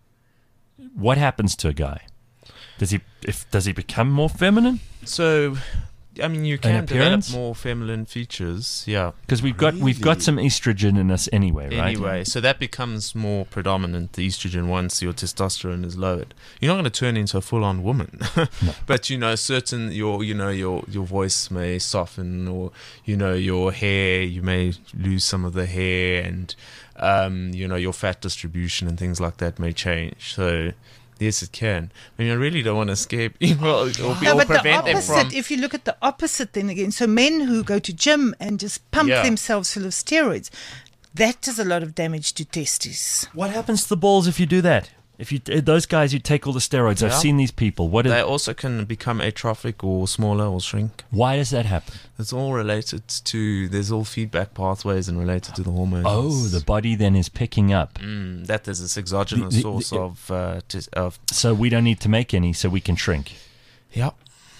S2: What happens to a guy? Does he if does he become more feminine?
S10: So, I mean, you can develop
S2: appearance?
S10: more feminine features. Yeah.
S2: Because we've got we've got some estrogen in us anyway, right?
S10: Anyway, so that becomes more predominant, the estrogen, once your testosterone is lowered. You're not going to turn into a full-on woman, but you know, certain your you know your your voice may soften, or you know your hair, you may lose some of the hair, and um, you know your fat distribution and things like that may change. So. Yes, it can. I mean, I really don't want to scare people or, be,
S9: No,
S10: or
S9: but the
S10: prevent them
S9: opposite,
S10: from.
S9: if you look at the opposite then again, so men who go to gym and just pump
S10: Yeah.
S9: themselves full of steroids, that does a lot of damage to testes.
S2: What happens to the balls if you do that? If you those guys who take all the steroids, I've
S10: Yeah.
S2: seen these people. What?
S10: They
S2: Is,
S10: also can become atrophic or smaller or shrink.
S2: why does that happen?
S10: It's all related to, there's all feedback pathways and related to the hormones.
S2: Oh, the body then is picking up.
S10: Mm, that there's this exogenous
S2: The- the-
S10: source
S2: the-
S10: of, uh, tis, of.
S2: So we don't need to make any, so we can shrink.
S10: Yep.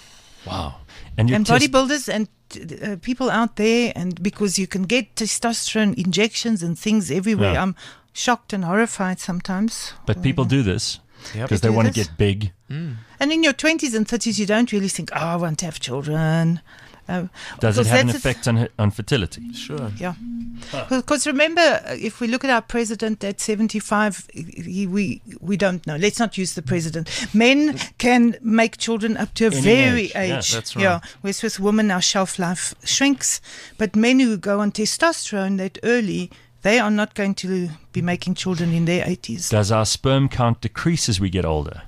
S2: Wow. And, your
S9: And
S2: test-
S9: bodybuilders and uh, people out there, and because you can get testosterone injections and things everywhere.
S2: Yeah.
S9: I'm shocked and horrified sometimes.
S2: But people do this
S10: Yep.
S2: because
S9: They
S2: they
S9: do
S2: want to
S9: this?
S2: get big.
S9: And in your twenties and thirties, you don't really think, oh, I want to have children. Uh,
S2: Does it
S9: because
S2: have an
S9: that's a-
S2: effect on on fertility?
S10: Sure.
S9: Yeah. Because remember, uh, if we look at our president at seventy-five, he, we we don't know. Let's not use the president. Men can make children up to a
S2: Any
S9: very
S2: age. Yeah,
S9: age.
S10: that's right.
S9: Yeah. Whereas with women, our shelf life shrinks. But men who go on testosterone that early, they are not going to be making children in their eighties.
S2: Does our sperm count decrease as we get older?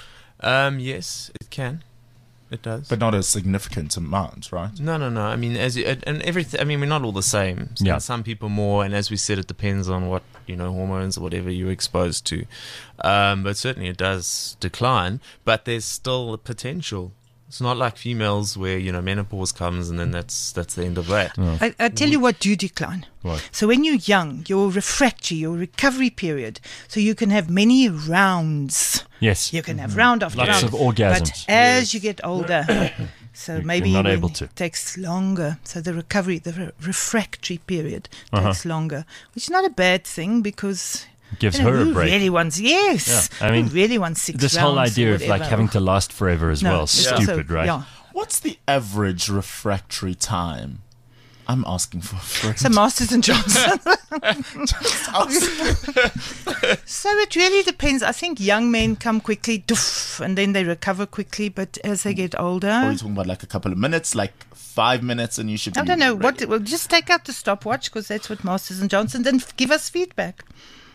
S10: Um, yes, it can. It does.
S4: But not a significant amount, right?
S10: no, no, no. I mean, as you, and everything. I mean, we're not all the same. So
S2: Yeah.
S10: Some people more, and as we said, it depends on what you know, hormones or whatever you're exposed to. Um, but certainly it does decline. But there's still a potential. It's not like females where you know menopause comes and then that's that's the end of that.
S9: I, I tell you what do decline.
S2: What?
S9: So when you're young, your refractory, your recovery period, so you can have many rounds.
S2: Yes.
S9: You can have round after
S2: Lots
S9: round.
S2: of orgasms.
S9: But as you get older, so
S2: You're
S9: maybe
S2: not
S9: when
S2: able
S9: it
S2: to.
S9: takes longer. So the recovery, the re- refractory period
S2: Uh-huh.
S9: takes longer, which is not a bad thing because
S2: Gives
S9: you know,
S2: her a
S9: who
S2: break.
S9: really wants yes.
S2: Yeah, I mean,
S9: who really wants six
S2: This whole
S9: rounds or
S2: idea of like
S9: whatever.
S2: having to last forever as
S9: No,
S2: well,
S9: it's
S2: stupid,
S9: also-
S2: right?
S9: Yeah.
S4: What's the average refractory time? I'm asking for a friend.
S9: So Masters and Johnson. So it really depends. I think young men come quickly, doof, and then they recover quickly. But as they get
S4: Are
S9: older,
S4: we talking about like a couple of minutes, like five minutes, and you should?
S9: I
S4: be
S9: don't know
S4: ready?
S9: what. Well, just take out the stopwatch because that's what Masters and Johnson. Then f- give us feedback.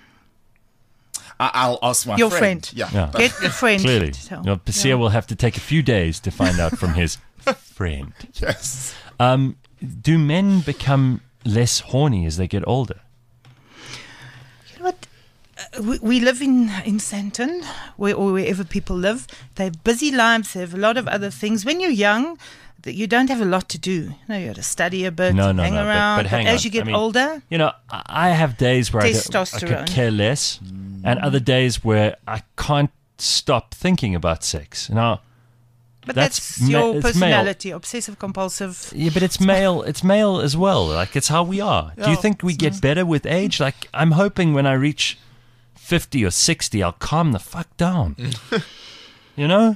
S4: I- I'll ask my
S9: Your
S4: friend.
S9: friend.
S4: Yeah.
S2: Yeah.
S9: Get your friend.
S2: Clearly.
S9: to tell.
S2: You know, Pasir will have to take a few days to find out from his friend.
S4: Yes.
S2: Um, do men become less horny as they get older?
S9: You know what? Uh, we, we live in in Sandton, where or wherever people live. They have busy lives. They have a lot of other things. When you're young, that you don't have a lot to do. You know, you got to study a bit,
S2: No, no,
S9: hang
S2: no, but-
S9: around.
S2: but hang
S9: as
S2: on.
S9: you get
S2: I mean,
S9: older,
S2: You know, I I have days where I, go- I
S9: Testosterone.
S2: could care less, and other days where I can't stop thinking about sex. Now,
S9: But
S2: That's
S9: that's,
S2: ma-
S9: your
S2: it's male.
S9: personality, obsessive compulsive.
S2: Yeah, but it's male. It's male as well. Like it's how we are. Do you
S10: Yeah,
S2: think we get better with age? Like I'm hoping when I reach fifty or sixty, I'll calm the fuck down. You know?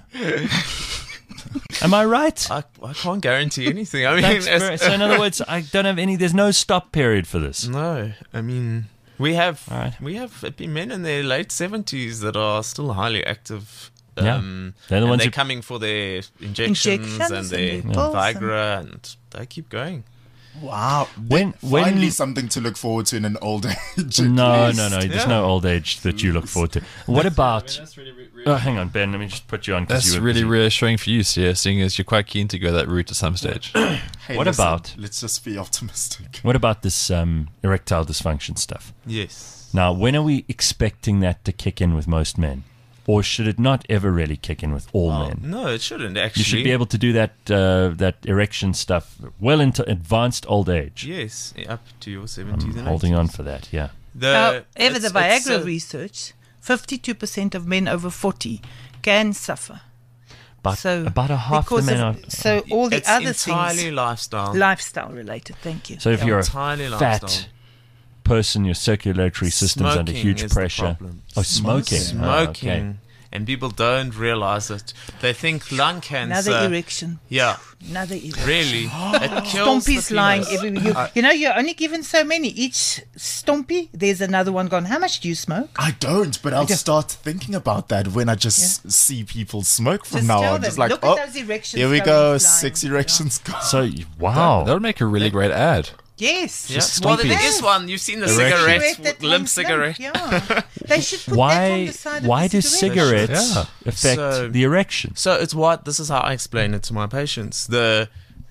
S2: Am I right?
S10: I, I can't guarantee anything. I mean,
S2: That's
S10: as-
S2: very- so in other words, I don't have any. There's no stop period for this.
S10: no, I mean, we have
S2: All right.
S10: we have men in their late seventies that are still highly active.
S2: Yeah.
S10: Um,
S2: They're the
S10: and
S2: ones
S10: they're
S2: who-
S10: coming for their injections,
S9: Injections
S10: and
S9: and
S10: their
S9: their pills
S10: Viagra, and they keep going.
S4: Wow.
S2: When when
S4: Finally, something to look forward to in an old age. at
S2: no
S4: least.
S2: no no, there's
S10: Yeah.
S2: no old age that you look forward to. What about? Oh, hang on, Ben. Let me just put you on. 'cause
S3: That's
S2: you were
S3: really
S2: busy.
S3: reassuring for you, Sia, seeing as you're quite keen to go that route at some stage.
S4: Hey,
S2: What
S4: listen,
S2: about-
S4: Let's just be optimistic.
S2: What about this um, erectile dysfunction stuff?
S10: Yes.
S2: Now, when are we expecting that to kick in with most men? Or should it not ever really kick in with all men?
S10: No, it shouldn't actually.
S2: You should be able to do that uh, that erection stuff well into advanced old age.
S10: Yes, up to your seventies
S2: I'm
S10: and
S2: holding on
S10: eighties.
S2: for that, yeah.
S10: The,
S9: However, the
S10: it's- it's,
S9: Viagra
S10: uh,
S9: research, fifty-two percent of men over forty can suffer.
S2: But
S9: so
S2: about a half the
S9: because
S2: men
S9: of,
S2: are...
S9: So all the
S10: it's
S9: other
S10: entirely
S9: things,
S10: lifestyle.
S9: lifestyle related. Thank you.
S2: So if
S10: Yeah,
S2: you're
S10: entirely
S2: a
S10: lifestyle.
S2: fat person, your circulatory system's under
S10: Smoking
S2: huge
S10: is the
S2: pressure.
S10: problem.
S2: Oh, smoking.
S10: Smoking.
S2: Oh, okay.
S10: And people don't realize it. They think lung cancer.
S9: Another erection.
S10: Yeah,
S9: Another erection.
S10: really. It kills
S9: Stompy's
S10: the
S9: lying
S10: penis.
S9: everywhere. You, you know, you're only given so many. Each Stompy, there's another one gone. How much do you smoke?
S4: I don't, but I'll start thinking about that when I just see people smoke from
S9: Just
S4: now
S9: tell
S4: on.
S9: them,
S4: Just like,
S9: look at
S4: oh,
S9: those erections
S4: here we
S9: going
S4: go,
S9: flying.
S4: six erections gone.
S2: So, wow.
S3: That would make a really great ad.
S9: Yes.
S10: Yeah.
S2: Just
S10: Well,
S2: Stompy.
S10: there is one. You've seen the
S2: Erection.
S10: cigarettes,
S9: Cigarette that
S10: limp
S9: won't
S10: cigarette.
S9: smoke, Yeah. They should put that on
S2: Why,
S9: the side
S2: why
S9: of
S2: do
S9: the cigarette.
S2: cigarettes
S3: Yeah.
S2: affect
S10: So-
S2: the erection?
S10: So it's what this is how I explain it to my patients. The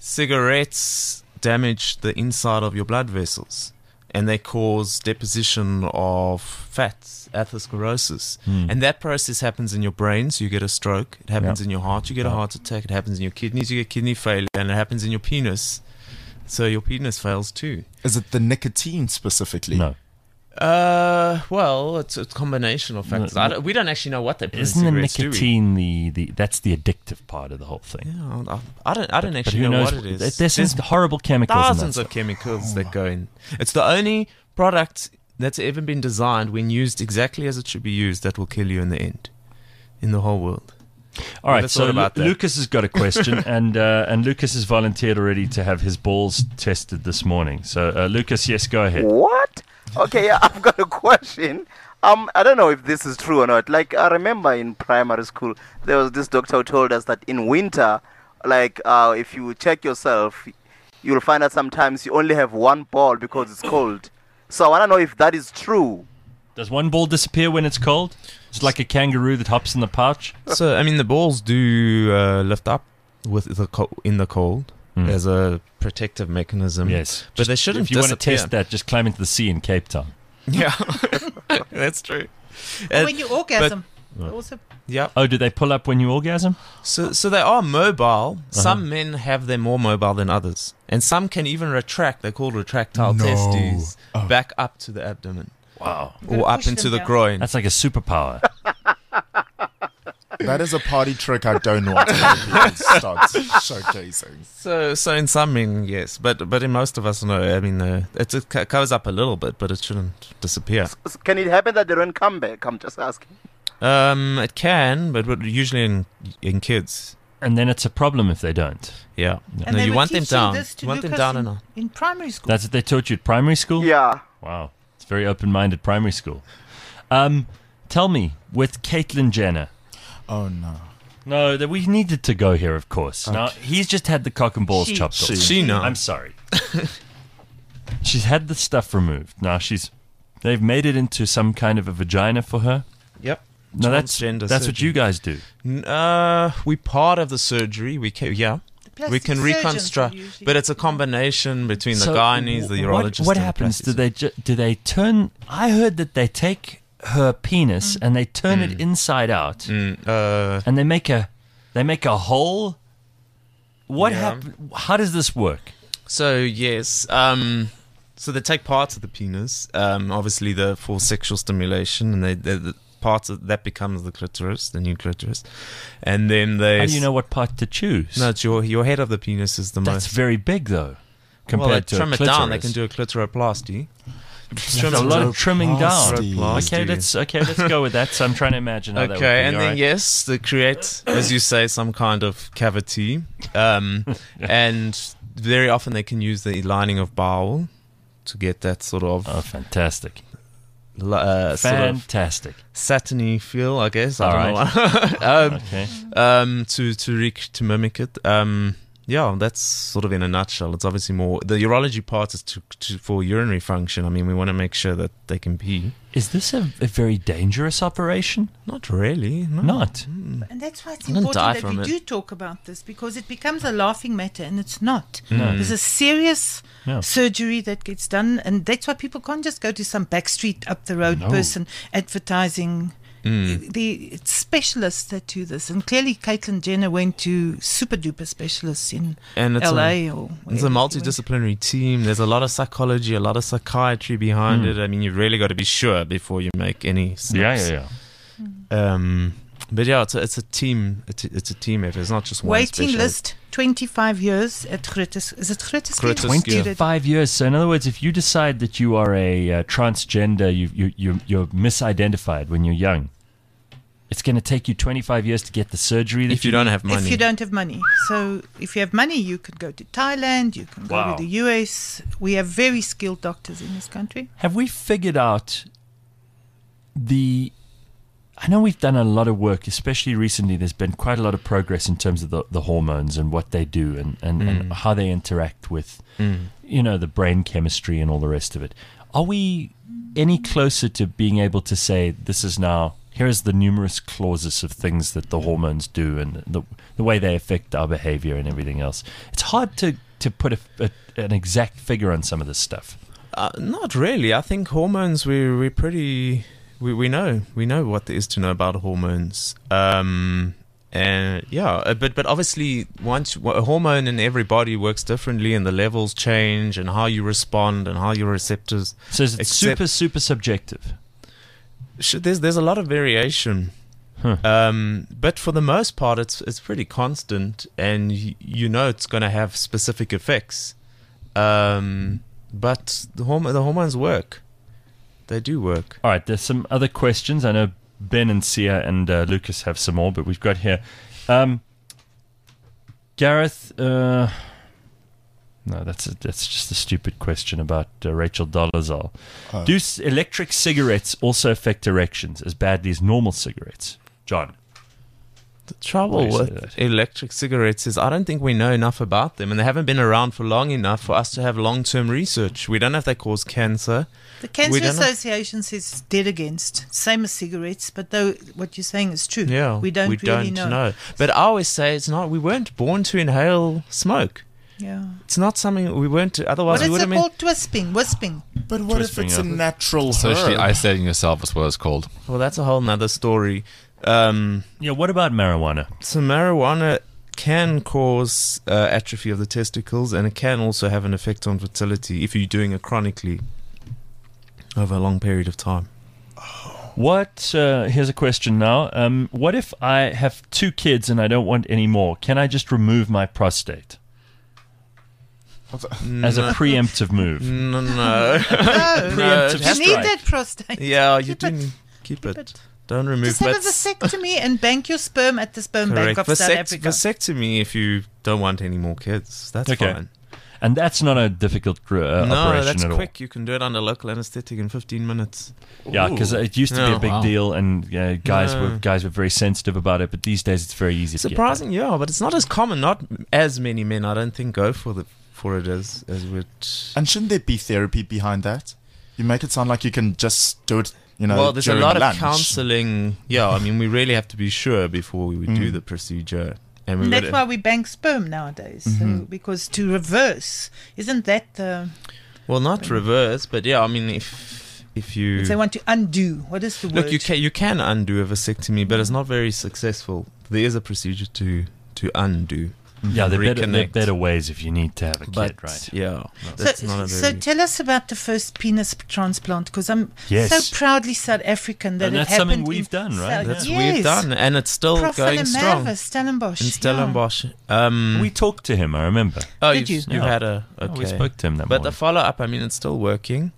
S10: cigarettes damage the inside of your blood vessels, and they cause deposition of fats, atherosclerosis,
S2: Hmm.
S10: and that process happens in your brain. So you get a stroke. It happens
S2: Yeah.
S10: in your heart. You get a heart attack. It happens in your kidneys. You get kidney failure, and it happens in your penis. So your penis fails too.
S4: Is it the nicotine specifically?
S2: No.
S10: Uh, well, it's a combination of factors.
S2: No,
S10: I don't, we don't actually know what they put in
S2: Isn't the
S10: cigarettes, do we?
S2: nicotine the, the that's the addictive part of the whole thing?
S10: Yeah, I, I don't. I don't
S2: But
S10: actually
S2: who
S10: know
S2: knows?
S10: what it is.
S2: There's some horrible chemicals in
S10: thousands
S2: that
S10: of
S2: stuff.
S10: chemicals that go in. It's the only product that's ever been designed when used exactly as it should be used that will kill you in the end, in the whole world.
S2: All right,
S10: Never
S2: so
S10: thought about
S2: Lu-
S10: that.
S2: Lucas has got a question, and uh, and Lucas has volunteered already to have his balls tested this morning. So, uh, Lucas, yes, go ahead.
S5: What? Okay, yeah, I've got a question. Um, I don't know if this is true or not. Like, I remember in primary school, there was this doctor who told us that in winter, like, uh, if you check yourself, you'll find that sometimes you only have one ball because it's cold. So I want to know if that is true.
S2: Does one ball disappear when it's cold? It's like a kangaroo that hops in the pouch.
S10: So I mean, the balls do uh, lift up with the co- in the cold
S2: Mm.
S10: as a protective mechanism.
S2: Yes,
S10: but
S2: Just-
S10: they shouldn't.
S2: If you want to
S10: disappear.
S2: test that, just climb into the sea in Cape Town.
S10: Yeah, that's true.
S9: Or
S10: Uh,
S9: when you orgasm. Also,
S10: yeah.
S2: Oh, do they pull up when you orgasm?
S10: So, so they are mobile.
S2: Uh-huh.
S10: Some men have them more mobile than others, and some can even retract. They're called retractile
S4: No.
S10: testes,
S4: Oh.
S10: back up to the abdomen.
S2: Wow.
S10: Or up
S9: push
S10: into
S9: them
S10: the
S9: down.
S10: groin.
S2: That's like a superpower.
S4: That is a party trick I don't want to people start showcasing.
S10: So, so in some men, yes, but but in most of us, no. I mean, uh, it, it co- covers up a little bit, but it shouldn't disappear.
S5: S- Can it happen that they don't come back? I'm just asking.
S10: Um, it can, but what- usually in in kids.
S2: And then it's a problem if they don't.
S10: Yeah.
S9: and
S10: No,
S9: they
S10: you
S9: were
S10: want them
S9: teaching
S10: down.
S9: this to
S10: You want them
S9: Lucas
S10: down
S9: in,
S10: and on.
S9: in primary school.
S2: That's what they taught you at primary school?
S5: Yeah.
S2: Wow. It's very open-minded primary school. Um, tell me, with Caitlyn Jenner.
S4: Oh no.
S2: No, that we needed to go here, of course. Now, he's just had the cock and balls
S9: She-
S2: chopped off.
S4: she-
S10: She knows.
S2: I'm sorry. She's had the stuff removed. Now she's, they've made it into some kind of a vagina for her.
S10: Yep.
S2: No, that's
S10: Transgender
S2: that's what
S10: surgery.
S2: you guys do.
S10: N- Uh, we part of the surgery. We can, yeah. We
S9: plastic
S10: can
S9: surgeons
S10: reconstruct,
S9: will usually
S10: but it's a
S9: do that.
S10: combination between the
S2: So
S10: gynaes, the
S2: wh-
S10: urologist.
S2: What, what
S10: and the
S2: happens? Do
S10: plastic
S2: they ju- do they turn? I heard that they take her penis and they turn it inside out,
S10: Mm, uh,
S2: and they make a they make a hole. What
S10: Yeah.
S2: happen? How does this work?
S10: So yes, um, so they take parts of the penis, um, obviously the for sexual stimulation, and they, they part of, that becomes the clitoris, the new clitoris, and then they.
S2: How do you know what part to choose?
S10: No, it's your your head of the penis is the
S2: That's
S10: most.
S2: very big, though, compared
S10: well, they
S2: to
S10: trim
S2: a
S10: it down. They
S2: clitoris.
S10: can do a clitoroplasty.
S2: There's a lot of trimming down.
S10: Clitoroplasty.
S2: Okay, let's okay, let's go with that. So I'm trying to imagine how that would be.
S10: Okay, and
S2: All
S10: then
S2: right.
S10: yes, they create, as you say, some kind of cavity, um, and very often they can use the lining of bowel to get that sort of
S2: Oh, fantastic!
S10: uh, sort of
S2: Fantastic.
S10: satiny feel, I guess. I
S2: All
S10: don't
S2: right.
S10: know. um,
S2: Okay.
S10: um, to to rec- to mimic it. Um, yeah, that's sort of in a nutshell. It's obviously more the urology part is to, to for urinary function. I mean, we want to make sure that they can pee.
S2: Is this a, a very dangerous operation?
S10: Not really. No.
S2: Not.
S9: And that's why it's
S10: I'm gonna die
S9: important that we
S10: from it.
S9: do talk about this, because it becomes a laughing matter, and it's not.
S2: No.
S9: There's a serious
S2: Yeah.
S9: surgery that gets done, and that's why people can't just go to some backstreet up the road
S2: No.
S9: person advertising. The it's specialists that do this, and clearly Caitlyn Jenner went to super duper specialists in
S10: And it's
S9: L A
S10: a,
S9: or
S10: it's a
S9: wherever she went.
S10: multidisciplinary team. There's a lot of psychology, a lot of psychiatry behind
S2: Mm.
S10: it. I mean, you've really got to be sure before you make any steps.
S2: Yeah, yeah, yeah.
S10: Um, but yeah, it's a, it's a team. It's a, it's a team effort. It's not just one
S9: Waiting
S10: specialist.
S9: list twenty-five years at Grootes. Is it Grootes?
S10: Grootes
S2: Twenty-five years. So, in other words, if you decide that you are a uh, transgender, you you you you're misidentified when you're young. It's going to take you twenty-five years to get the surgery. That
S10: If you don't have money.
S9: If you don't have money. So if you have money, you can go to Thailand, you can go
S2: Wow.
S9: to the U S. We have very skilled doctors in this country.
S2: Have we figured out the? I know we've done a lot of work, especially recently. There's been quite a lot of progress in terms of the, the hormones and what they do and, and, and how they interact with, you know, the brain chemistry and all the rest of it. Are we any closer to being able to say this is now? Here's the numerous clauses of things that the hormones do and the the way they affect our behavior and everything else. It's hard to to put a, a, an exact figure on some of this stuff.
S10: Uh, not really. I think hormones. We we're pretty. We we know we know what there is to know about hormones. Um, and yeah, uh, but but obviously, once a hormone in every body works differently, and the levels change, and how you respond, and how your receptors.
S2: So it's
S10: accept-
S2: super super subjective.
S10: Sh- There's there's a lot of variation.
S2: Huh.
S10: Um, but for the most part, it's it's pretty constant, and y- you know it's going to have specific effects. Um, but the horm- the hormones work. They do work.
S2: All right, there's some other questions. I know Ben and Sia and uh, Lucas have some more, but we've got here. Um, Gareth, uh, no, that's a, that's just a stupid question about uh, Rachel Dolezal.
S4: Oh.
S2: Do s- electric cigarettes also affect erections as badly as normal cigarettes? John.
S10: The trouble
S2: Why do you say
S10: with
S2: that?
S10: electric cigarettes is I don't think we know enough about them, and they haven't been around for long enough for us to have long-term research. We don't know if they cause cancer.
S9: The
S10: We
S9: Cancer
S10: don't know-
S9: Association says dead against, same as cigarettes, but though what you're saying is true.
S10: Yeah,
S9: we don't
S10: we
S9: really
S10: don't
S9: know.
S10: know. But I always say it's not. We weren't born to inhale smoke.
S9: Yeah.
S10: It's not something we weren't. To, otherwise,
S9: What
S10: we
S9: is
S10: would
S9: it
S10: have been.
S9: called? Twisping, wisping.
S4: But what if
S2: Twisting
S4: it's a
S2: up.
S4: natural
S3: Socially
S4: herb?
S3: isolating yourself is what it's called.
S10: Well, that's a whole nother story. Um,
S2: Yeah, what about marijuana?
S10: so marijuana can cause uh, atrophy of the testicles, and it can also have an effect on fertility if you're doing it chronically over a long period of time.
S2: What? Uh, here's a question now. Um, what if I have two kids and I don't want any more? Can I just remove my prostate as a preemptive move?
S10: No, no.
S9: No,
S2: Preemptive
S9: you need
S2: strike.
S9: that prostate.
S10: Yeah, you
S9: Keep
S10: do
S9: it.
S10: need- keep,
S9: Keep
S10: it.
S9: it.
S10: Don't remove.
S9: Just have a
S10: but-
S9: vasectomy and bank your sperm at the sperm bank
S10: Correct.
S9: of South
S10: Vasect-
S9: Africa.
S10: vasectomy if you don't want any more kids. That's
S2: Okay.
S10: fine.
S2: And that's not a difficult uh,
S10: no,
S2: operation
S10: that's
S2: at
S10: quick. You can do it under local anesthetic in fifteen minutes.
S2: all. Yeah, because it used to be
S10: Yeah.
S2: a big
S3: Wow.
S2: deal, and uh, guys
S10: No.
S2: were guys were very sensitive about it. But these days, it's very easy.
S10: Surprising, yeah, but it's not as common. Not as many men, I don't think, go for the for it as as would.
S4: And shouldn't there be therapy behind that? You make it sound like you can just do it, you know,
S10: well, there's a
S4: during
S10: lot
S4: lunch.
S10: of counselling. Yeah, I mean, we really have to be sure before we would do
S4: Mm.
S10: the procedure. And we
S9: And that's
S10: gotta-
S9: why we bank sperm nowadays. So, because to reverse, isn't that the.
S10: well, not reverse, but yeah, I mean, if if you
S9: If they want to undo, what is the word?
S10: look, you can you can undo a vasectomy, but it's not very successful. There is a procedure to to undo.
S2: Yeah, there are better, there are
S10: reconnect.
S2: better ways if you need to have a kid,
S10: But
S2: right?
S10: yeah, that's
S9: so,
S10: not a
S9: so
S10: very.
S9: tell us about the first penis transplant, because I'm
S2: Yes.
S9: so proudly South African that
S2: And
S9: it
S2: that's something
S9: happened
S2: we've
S9: in
S2: done, right?
S9: South-
S10: That's
S9: yes.
S10: we've done, and it's still
S9: Prof.
S10: going strong.
S9: Merwe, Stellenbosch.
S10: In
S9: yeah.
S10: Stellenbosch. Um,
S2: We talked to him, I remember.
S10: oh,
S9: Did
S10: you've,
S9: you?
S10: you've
S2: Yeah.
S10: had a
S2: Oh,
S10: okay.
S2: we spoke to him that
S10: But the
S2: morning.
S10: follow up, I mean, it's still working.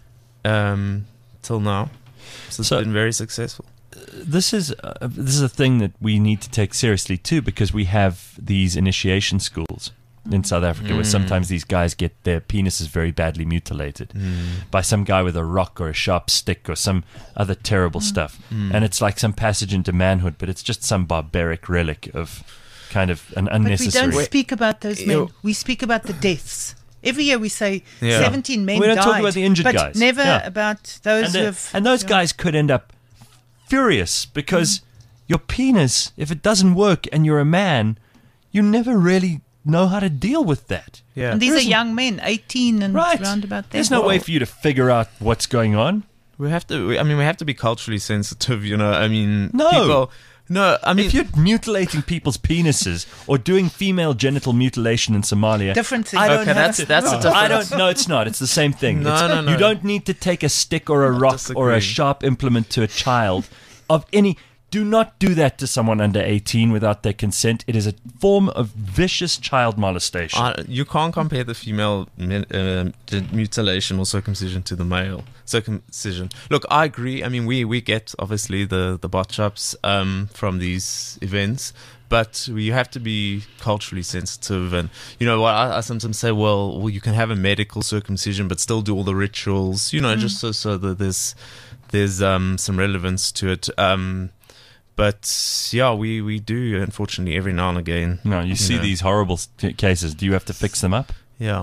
S10: Um, till now, so it's
S2: So-
S10: been very successful.
S2: This is uh, this is a thing that we need to take seriously too, because we have these initiation schools in South Africa where
S10: Mm.
S2: sometimes these guys get their penises very badly mutilated by some guy with a rock or a sharp stick or some other terrible stuff, and it's like some passage into manhood, but it's just some barbaric relic of kind of an
S9: But we
S2: unnecessary.
S9: don't speak about those men.
S10: You-
S9: We speak about the deaths. Every year we say
S10: Yeah.
S9: seventeen men
S2: We don't
S9: died.
S2: talk about the injured
S9: but
S2: guys.
S9: never
S2: Yeah.
S9: about those
S2: and,
S9: who
S2: the-
S9: have.
S2: and those
S9: yeah.
S2: guys could end up furious because your penis, if it doesn't work and you're a man, you never really know how to deal with that.
S10: Yeah,
S9: And these
S2: There
S9: are
S2: isn't-
S9: young men, eighteen and
S2: Right.
S9: round about there.
S2: There's no way for you to figure out what's going on.
S10: we have to. we- I mean, we have to be culturally sensitive. You know, I mean,
S2: No.
S10: people. No, I mean,
S2: If you're mutilating people's penises or doing female genital mutilation in Somalia,
S9: Different thing.
S2: I don't
S10: Okay,
S2: have
S10: that's-
S2: to,
S10: that's a
S2: no,
S10: different-
S2: I don't. No, it's not. It's the same thing.
S10: No,
S2: It's-
S10: no, no.
S2: You don't need to take a stick or a
S10: I
S2: rock or a
S10: disagree.
S2: sharp implement to a child of any. Do not do that to someone under eighteen without their consent. It is a form of vicious child molestation.
S10: Uh, you can't compare the female min- uh, the mutilation or circumcision to the male circumcision. Look, I agree. I mean, we, we get obviously the the bot shops um, from these events, but you have to be culturally sensitive. And you know what? I, I sometimes say, well, well, you can have a medical circumcision, but still do all the rituals. You know, just so so that there's there's um, some relevance to it. Um, But yeah, we, we do, unfortunately, every now and again.
S2: no, you see
S10: know.
S2: these horrible st- cases. Do you have to fix them up?
S10: Yeah.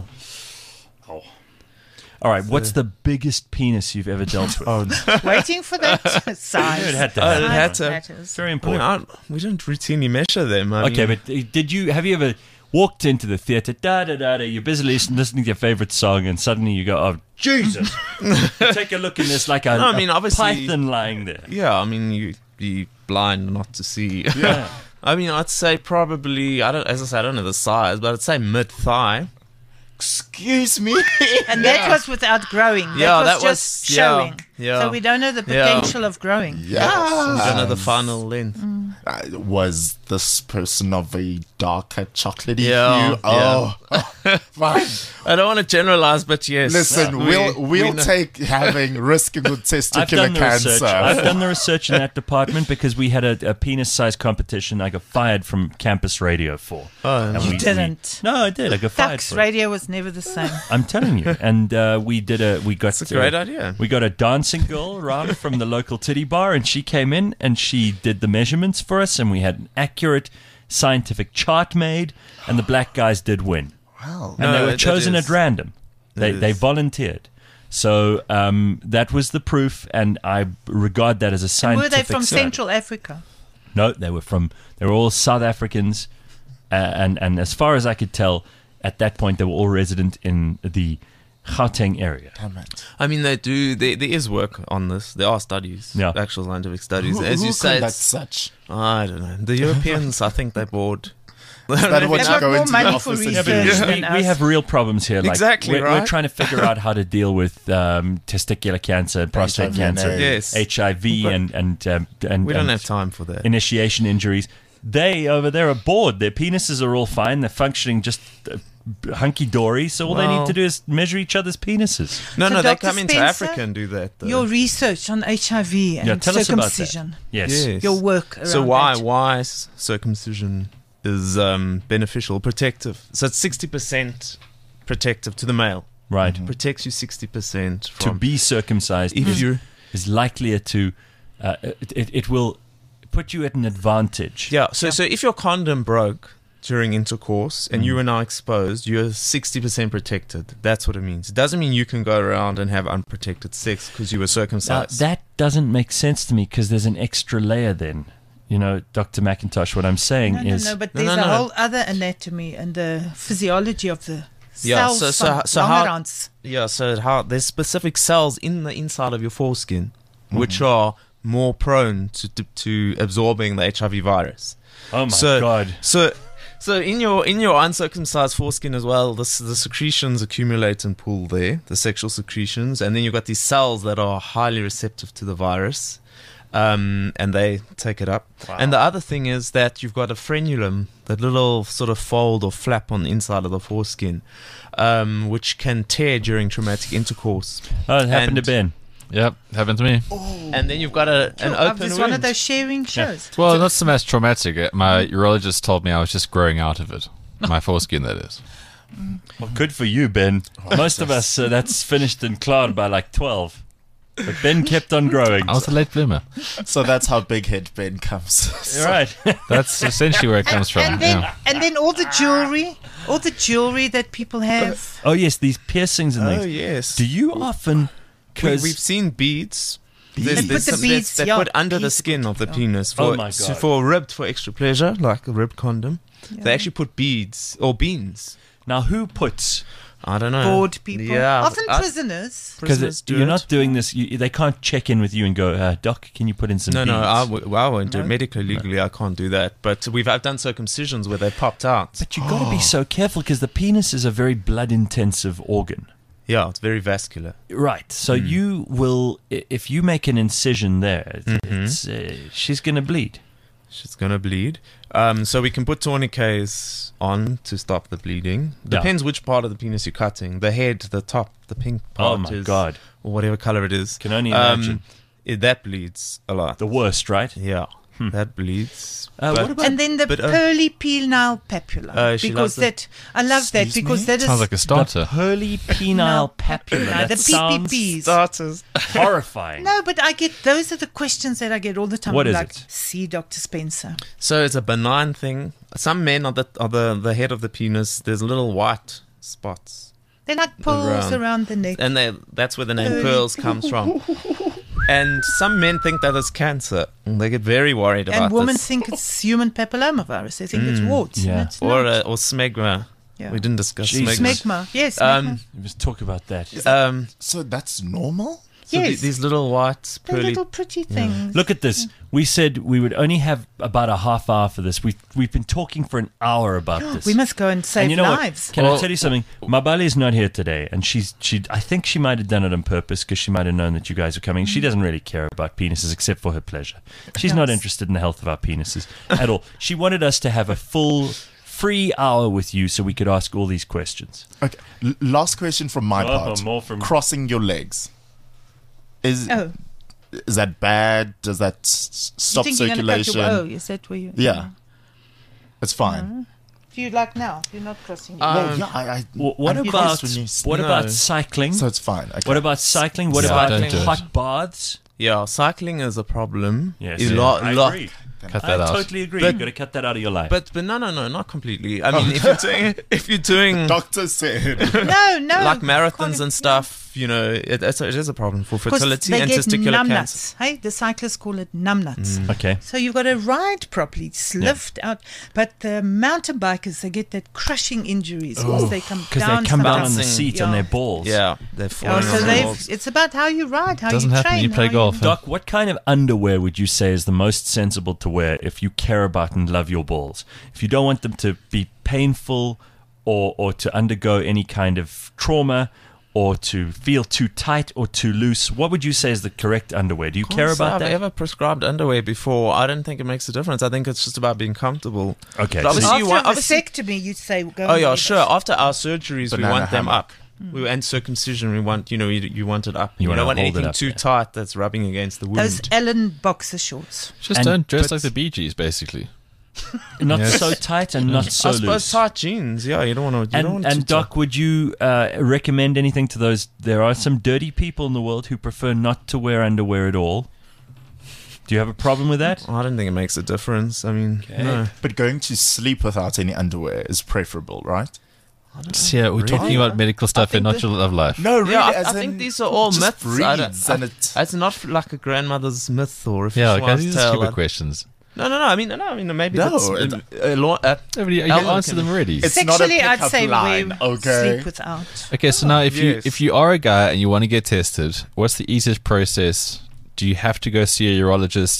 S2: All right. What's the biggest penis you've ever dealt with?
S10: Oh,
S9: Waiting for that size.
S2: It had to
S10: Oh, it
S2: happen.
S10: had to.
S9: Matters.
S2: Very
S10: I mean,
S2: important.
S10: I, we don't routinely measure them. I
S2: Okay,
S10: mean,
S2: but uh, did you have you ever walked into the theater, da da da da, you're busy listening, listening to your favorite song, and suddenly you go, oh Jesus! You take a look and there's like a,
S10: No, I mean,
S2: a
S10: obviously-
S2: python lying there.
S10: yeah, I mean, you be blind not to see.
S2: Yeah.
S10: I mean, I'd say probably, I don't, as I said, I don't know the size, but I'd say mid thigh.
S4: Excuse me.
S9: And that was without growing. That
S10: Yeah,
S9: was
S10: that
S9: just
S10: was- yeah,
S9: showing.
S10: yeah.
S9: So we don't know the
S10: Yeah.
S9: potential of growing.
S4: Yeah.
S10: I don't know the final length.
S4: Uh, was this person of a darker chocolatey
S10: Yeah,
S4: hue? Oh, fine.
S10: I don't want to generalize, but yes.
S4: Listen,
S10: we-
S4: we'll
S10: we
S4: we'll
S10: know-
S4: take having risking with
S2: I've
S4: testicular
S2: done the
S4: cancer.
S2: research. I've done the research in that department because we had a, a penis-sized competition. I got fired from campus radio for.
S10: Oh,
S2: And
S10: no.
S2: we-
S9: Didn't.
S2: we- no, I did. I got fired
S9: Tux
S2: for it.
S9: radio was never the same.
S2: I'm telling you. And uh, we did a. We got.
S10: That's a great
S2: uh,
S10: idea.
S2: We got a dancing girl around from the local titty bar, and she came in and she did the measurements for us, and we had an accurate scientific chart made, and the black guys did win.
S4: Wow.
S2: And
S10: No,
S2: they were
S10: it- it
S2: chosen
S10: is.
S2: at random. They
S10: It
S2: they
S10: is.
S2: volunteered. So um, that was the proof, and I regard that as a
S9: And
S2: scientific.
S9: were they from
S2: study.
S9: Central Africa?
S2: No, they were from. They were all South Africans, uh, and and as far as I could tell, at that point they were all resident in the Gauteng area.
S4: Damn it.
S10: I mean, they do. There, there is work on this. There are studies,
S2: Yeah.
S10: actual scientific studies.
S4: Who,
S10: As
S4: who
S10: you say,
S4: conducts
S10: it's,
S4: such?
S10: I don't know. The Europeans, I think they're bored.
S4: Is that what
S9: They've
S4: you
S9: got
S4: go
S9: more
S4: into the
S9: money for
S4: office and
S9: research.
S4: do?
S9: Yeah.
S2: we,
S9: than
S2: we
S9: us.
S2: have real problems here. Like,
S10: Exactly,
S2: we're, we're
S10: right?
S2: trying to figure out how to deal with um, testicular cancer, prostate
S4: H I V
S2: cancer,
S4: and
S10: Yes.
S2: H I V,
S10: But
S2: and and um, and
S10: We don't
S2: and
S10: have time for that.
S2: initiation injuries. They over there are bored. Their penises are all fine. They're functioning just uh, hunky dory. So all they need
S10: Well-
S2: to do is measure each other's penises.
S10: No,
S9: So
S10: no, they
S9: Doctor
S10: come into
S9: Spencer,
S10: Africa and do that. Though.
S9: Your research on H I V and
S2: Yeah, tell us about that.
S9: circumcision.
S2: Yes.
S10: Yes.
S9: Your work around
S10: So why
S9: that.
S10: why s- circumcision is um, beneficial, protective? So it's sixty percent protective to the male.
S2: Right.
S10: Protects you sixty percent
S2: To
S10: from
S2: be circumcised
S10: if
S2: is,
S10: you.
S2: is likelier to. Uh, it, it, it will put you at an advantage.
S10: Yeah. So so if your condom broke during intercourse and
S2: Mm.
S10: you were now exposed, you're sixty percent protected. That's what it means. It doesn't mean you can go around and have unprotected sex because you were
S2: Now,
S10: circumcised.
S2: that doesn't make sense to me because there's an extra layer then. You know, Doctor McIntosh, what I'm saying
S9: No, no,
S2: is.
S9: no, but
S10: No,
S9: there's
S10: no,
S9: a
S10: no.
S9: whole other anatomy and the physiology of the
S10: Yeah,
S9: cells
S10: so- so-
S9: van
S10: so how-
S9: Langerhans.
S10: Yeah, so how there's specific cells in the inside of your foreskin
S2: Mm-hmm.
S10: which are more prone to, to to absorbing the H I V virus.
S2: Oh my
S10: so,
S2: God.
S10: So So in your in your uncircumcised foreskin as well, the s- the secretions accumulate and pool there, the sexual secretions, and then you've got these cells that are highly receptive to the virus, um, and they take it up.
S2: Wow.
S10: And the other thing is that you've got a frenulum, that little sort of fold or flap on the inside of the foreskin, um, which can tear during traumatic intercourse.
S2: Oh, it happened
S10: And-
S2: to Ben.
S3: Yep, happened to me.
S10: And then you've got a, an
S9: Oh,
S10: open
S9: it's
S10: wound.
S9: one of those sharing shows.
S3: Well, not so much traumatic. Uh, My urologist told me I was just growing out of it. My foreskin, that is.
S2: Well, good for you, Ben. Most of us, uh, that's finished and cloud by like twelve. But Ben kept on growing.
S3: I was a late bloomer.
S4: So that's how big head Ben comes.
S2: You're right.
S3: That's essentially where it comes from.
S9: And then,
S3: Yeah.
S9: and then all the jewelry, all the jewelry that people have.
S2: Oh, yes, these piercings and
S10: Oh,
S2: things.
S10: yes.
S2: Do you often...
S10: We,
S2: Because
S10: we've seen beads.
S9: They put the
S10: some-
S9: beads,
S10: they
S9: yeah,
S10: put under the
S9: beads.
S10: skin of the
S9: Oh.
S10: penis for
S2: Oh my
S10: so
S2: God.
S10: for ribbed for extra pleasure, like a ribbed condom.
S9: Yeah.
S10: They actually put beads or beans.
S2: now who puts...
S10: I don't know.
S9: Bored people.
S10: Yeah,
S9: Often
S10: I-
S9: prisoners.
S2: Because
S10: prisoners do
S2: you're
S10: it.
S2: not doing this... You, they can't check in with you and go, uh, Doc, can you put in some
S10: No, no,
S2: beads?
S10: I, w- I won't do it. Medically, legally, I can't do that. But we've I've done circumcisions where they popped out.
S2: But you've got to be so careful because the penis is a very blood-intensive organ.
S10: Yeah, it's very vascular.
S2: Right. So
S10: Hmm.
S2: you will... i- If you make an incision there, it's,
S10: Mm-hmm.
S2: it's, uh, she's going to bleed.
S10: She's gonna bleed. Um, so we can put tourniquets on to stop the bleeding.
S2: Yeah.
S10: Depends which part of the penis you're cutting. The head, the top, the pink part.
S2: Oh, my
S10: is,
S2: God.
S10: Or whatever color it is.
S2: Can only
S10: Um,
S2: imagine.
S10: it, that bleeds a lot.
S2: The worst, right?
S10: Yeah, that bleeds.
S2: Uh,
S10: But-
S2: what about...
S9: And then the
S10: But, uh,
S9: pearly penile papula.
S10: Uh, she
S9: because
S10: loves the-
S9: that, I love that
S4: Excuse
S9: because
S4: me?
S9: that is
S3: Sounds like a starter.
S2: pearly penile papula.
S9: No,
S2: That
S9: the
S2: sounds
S9: P P Ps.
S10: Starters.
S2: horrifying.
S9: No, but I get those are the questions that I get all the time.
S2: What
S9: I'm
S2: is
S9: like,
S2: it?
S9: see Doctor Spencer.
S10: So it's a benign thing. Some men on the on the, the head of the penis, there's little white spots,
S9: They're like pearls
S10: Around.
S9: around, the neck.
S10: and they that's where the name
S9: Pearly.
S10: pearls comes from. And some men think that it's cancer, and they get very worried about
S9: And women
S10: this.
S9: think it's human papillomavirus. They think it's warts.
S2: yeah.
S9: And it's
S10: or
S9: not.
S10: uh, or smegma.
S9: Yeah.
S10: We didn't discuss
S2: Jesus.
S10: smegma.
S9: Smegma. Yes, smegma.
S10: Um,
S2: Let's talk about that.
S10: um,
S4: So that's normal?
S10: so
S9: Yes.
S10: th- these little white
S9: They're
S10: pearly.
S9: little pretty things.
S2: Look at this. We said we would only have about a half hour for this. We've, we've been talking for an hour about this.
S9: We must go and save
S2: and you know
S9: lives.
S2: What? Can I
S3: Well-
S2: tell you something? Mabali is not here today, and she's she. I think she might have done it on purpose because she might have known that you guys were coming. She doesn't really care about penises except for her pleasure. She's not
S9: Yes.
S2: interested in the health of our penises at all. She wanted us to have a full, free hour with you so we could ask all these questions.
S4: Okay. L- last question from my
S2: Oh,
S4: part.
S2: more from-
S4: Crossing your legs. Is
S9: Oh,
S4: is that bad? Does that s-
S9: you
S4: stop
S9: think you're gonna cut
S4: circulation?
S9: your- Oh, is that where you?
S4: Yeah. It's fine.
S9: Do you like now? You're not crossing. Your
S10: Uh,
S4: well, yeah, I, I,
S2: Wh- What
S4: I'm
S2: about
S4: close when you s-
S2: what
S10: No.
S2: about cycling?
S4: So it's fine. Okay.
S2: What about cycling? What
S3: Yeah,
S2: about
S3: don't do it.
S2: hot baths?
S10: Yeah, cycling is a problem.
S2: Yes,
S10: Is
S2: yeah.
S10: lot-
S2: I
S10: lot-
S2: agree.
S3: Cut
S2: I
S3: that out.
S2: totally agree.
S10: But-
S2: You've got to cut that out of your life.
S10: But but no no no not completely. I mean if you're doing if you're doing
S4: Doctor said.
S9: No, no.
S10: like marathons
S9: Can't-
S10: and stuff, you know, it, it's a, it is a problem for
S9: 'Cause
S10: fertility
S9: they
S10: and
S9: get
S10: testicular
S9: numb
S10: cancer.
S9: nuts. Hey, the cyclists call it numb nuts.
S2: okay.
S9: So you've got to ride properly, lift out. But the mountain bikers, they get that crushing injuries because they come
S2: Because
S9: down.
S2: they come down on the
S10: Bouncing.
S2: seat on
S9: Yeah.
S2: their balls.
S10: Yeah, they're
S9: Oh,
S10: falling
S9: so
S10: on the
S9: they've,
S10: walls.
S9: it's about how you ride, how
S3: Doesn't
S9: you
S3: happen
S9: train.
S3: when you play
S9: how
S3: golf.
S2: Doc, what kind of underwear would you say is the most sensible to wear if you care about and love your balls? If you don't want them to be painful or, or to undergo any kind of trauma or to feel too tight or too loose, what would you say is the correct underwear? Do you care
S10: Can't say
S2: about
S10: I've
S2: that?
S10: ever prescribed underwear before. I don't think it makes a difference. I think it's just about being comfortable.
S2: Okay.
S10: But
S2: so-
S10: obviously you
S9: After
S10: want,
S9: a
S10: obviously,
S9: vasectomy, you'd say go.
S10: oh
S9: and
S10: yeah,
S9: leave
S10: sure.
S9: us.
S10: After our surgeries, we
S4: Banana
S10: want them
S4: hammock.
S10: up. We, and circumcision, we want you know you, you want it up.
S2: You
S10: You,
S2: wanna
S10: don't want
S2: hold it
S10: anything
S2: up,
S10: too
S2: yeah.
S10: tight that's rubbing against the wound.
S9: Those Ellen boxer shorts.
S3: Just
S2: And-
S3: don't dress
S2: but-
S3: like the Bee Gees, basically.
S2: not
S3: Yes.
S2: so tight and not so
S10: I suppose
S2: loose.
S10: tight jeans. Yeah, you don't want to. You don't
S2: And,
S10: want
S2: and Doc, would you uh, recommend anything to those? There are some dirty people in the world who prefer not to wear underwear at all. Do you have a problem with that?
S10: I don't think it makes a difference. I mean, no.
S4: But going to sleep without any underwear is preferable, right?
S3: So, yeah, we're talking about medical stuff and not your love life.
S4: No, really.
S10: Yeah, I,
S4: as
S10: I think
S4: in
S10: these are all
S4: just
S10: myths. I don't-
S4: breeds and
S10: I-
S4: it-
S10: it's not f- like a grandmother's myth or a
S3: Yeah,
S10: fishwife
S3: okay, these are
S10: tale.
S3: stupid
S10: I-
S3: questions.
S10: No, no, no. I mean, no. I mean, maybe
S4: No,
S10: that's
S4: it-
S10: a, a lo- uh,
S3: Everybody, you
S10: Ellen
S3: answered
S10: can-
S3: them already.
S4: It's not a
S9: Sexually, I'd
S4: pickup
S9: say
S4: line,
S9: we
S4: okay?
S9: sleep without.
S3: Okay, so now if you
S10: Yes.
S3: if you are a guy and you want to get tested, what's the easiest process? Do you have to go see a urologist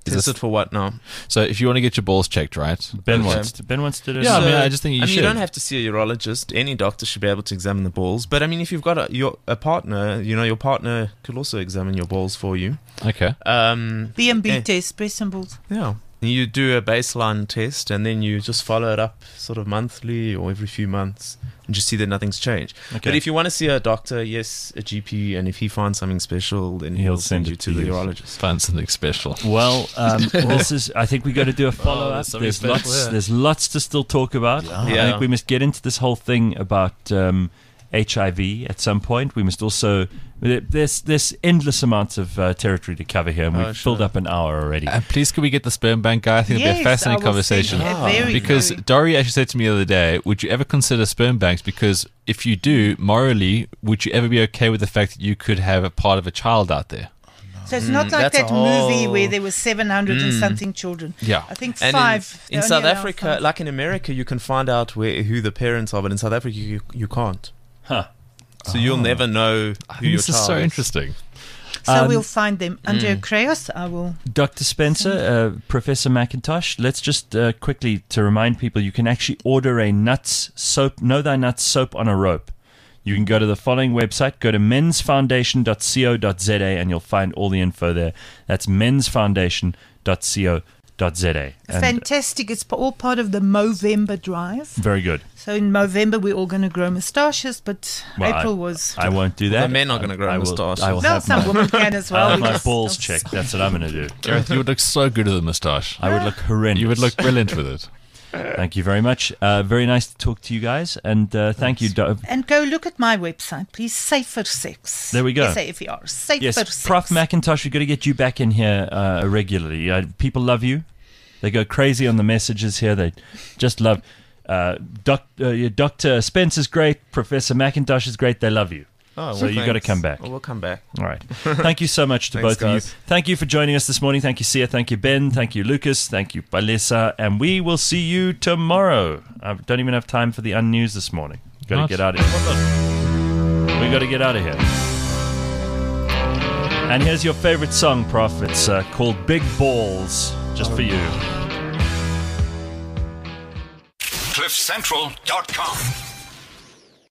S10: Tested for what now?
S3: So if you want to get your balls checked, right?
S2: Ben
S10: Okay.
S2: wants to, Ben wants to do
S3: Yeah, I
S2: so-
S3: mean, I just think you
S10: I mean,
S3: should.
S10: you don't have to see a urologist. Any doctor should be able to examine the balls. But I mean, if you've got a, your, a partner, you know, your partner could also examine your balls for you.
S3: Okay.
S10: Um,
S9: B M B
S10: eh,
S9: test, breast and balls.
S10: Yeah. You do a baseline test and then you just follow it up sort of monthly or every few months and just see that nothing's changed.
S2: Okay.
S10: But if you want to see a doctor, yes, a G P, and if he finds something special, then he'll,
S2: He'll send
S10: send you
S2: it
S10: to
S2: to
S10: the
S2: you.
S10: urologist.
S3: Find something special.
S2: Well, um, this is. I think we got to do a follow up.
S3: there's something
S2: there's
S3: special
S2: lots.
S3: there.
S2: There's lots to still talk about. I
S10: Yeah.
S2: think we must get into this whole thing about um, H I V at some point. We must also. There's there's endless amounts of uh, territory to cover here, and we've
S10: Oh,
S2: filled
S10: sure.
S2: up an hour already.
S3: And please, can we get the sperm bank guy? I think it'd be a
S9: Yes,
S3: fascinating
S9: I will
S3: conversation.
S9: send you a very,
S3: Because
S9: very-
S3: Dory actually said to me the other day, would you ever consider sperm banks? Because if you do, morally, would you ever be okay with the fact that you could have a part of a child out there?
S9: So it's not like
S10: that's a
S9: that movie
S10: whole-
S9: where there were seven hundred and something children.
S3: Yeah.
S9: I think
S10: And
S9: five.
S10: in, in
S9: They
S10: South
S9: only allow
S10: Africa,
S9: five.
S10: like in America, you can find out where who the parents are, but in South Africa, you, you can't.
S2: Huh.
S10: So you'll never know
S3: I
S10: who
S3: think
S10: your
S3: this is
S10: child
S3: so
S10: is.
S3: interesting.
S9: So
S2: Um,
S9: we'll find them under Creos. I will.
S2: Doctor Spencer, uh, Professor McIntosh, let's just uh, quickly to remind people you can actually order a nuts soap, Know Thy Nuts soap on a rope. You can go to the following website, go to mens foundation dot co dot za, and you'll find all the info there. That's mens foundation dot co dot za. And
S9: Fantastic. It's p- all part of the Movember drive.
S2: very good.
S9: So in November, we're all going to grow moustaches, but
S2: Well,
S9: April
S2: I-
S9: was.
S2: I won't do that.
S10: The men are gonna grow
S2: I will-
S10: moustaches.
S2: I will
S9: no,
S2: have
S9: some
S2: my,
S9: women can as well.
S2: I'll have
S9: We
S2: my
S9: just-
S2: balls checked. That's what I'm going to do.
S3: Gareth, you would look so good with a moustache.
S2: I would look horrendous.
S3: You would look brilliant with it.
S2: Thank you very much. Uh, very nice to talk to you guys, and uh, thank you. Do-
S9: And go look at my website, please. Safer Sex.
S2: There we go.
S9: S A F E R. Safer
S2: Yes,
S9: Sex.
S2: Prof McIntosh, we've got to get you back in here uh, regularly. Uh, people love you. They go crazy on the messages here. They just love. Uh, doc, uh, your Doctor Spencer's great. Professor McIntosh is great. They love you.
S10: Oh,
S2: So
S10: well,
S2: you gotta
S10: thanks.
S2: come back.
S10: Well, we'll come back.
S2: All right. Thank you so much to
S10: Thanks,
S2: both of
S10: guys.
S2: you. Thank you for joining us this morning. Thank you, Sia. Thank you, Ben. Thank you, Lucas. Thank you, Balesa. And we will see you tomorrow. I don't even have time for the unnews this morning. Got to
S3: What?
S2: get out of here. We got to get out of here. And here's your favorite song, Prof. It's uh, called Big Balls, just for you.
S1: cliff central dot com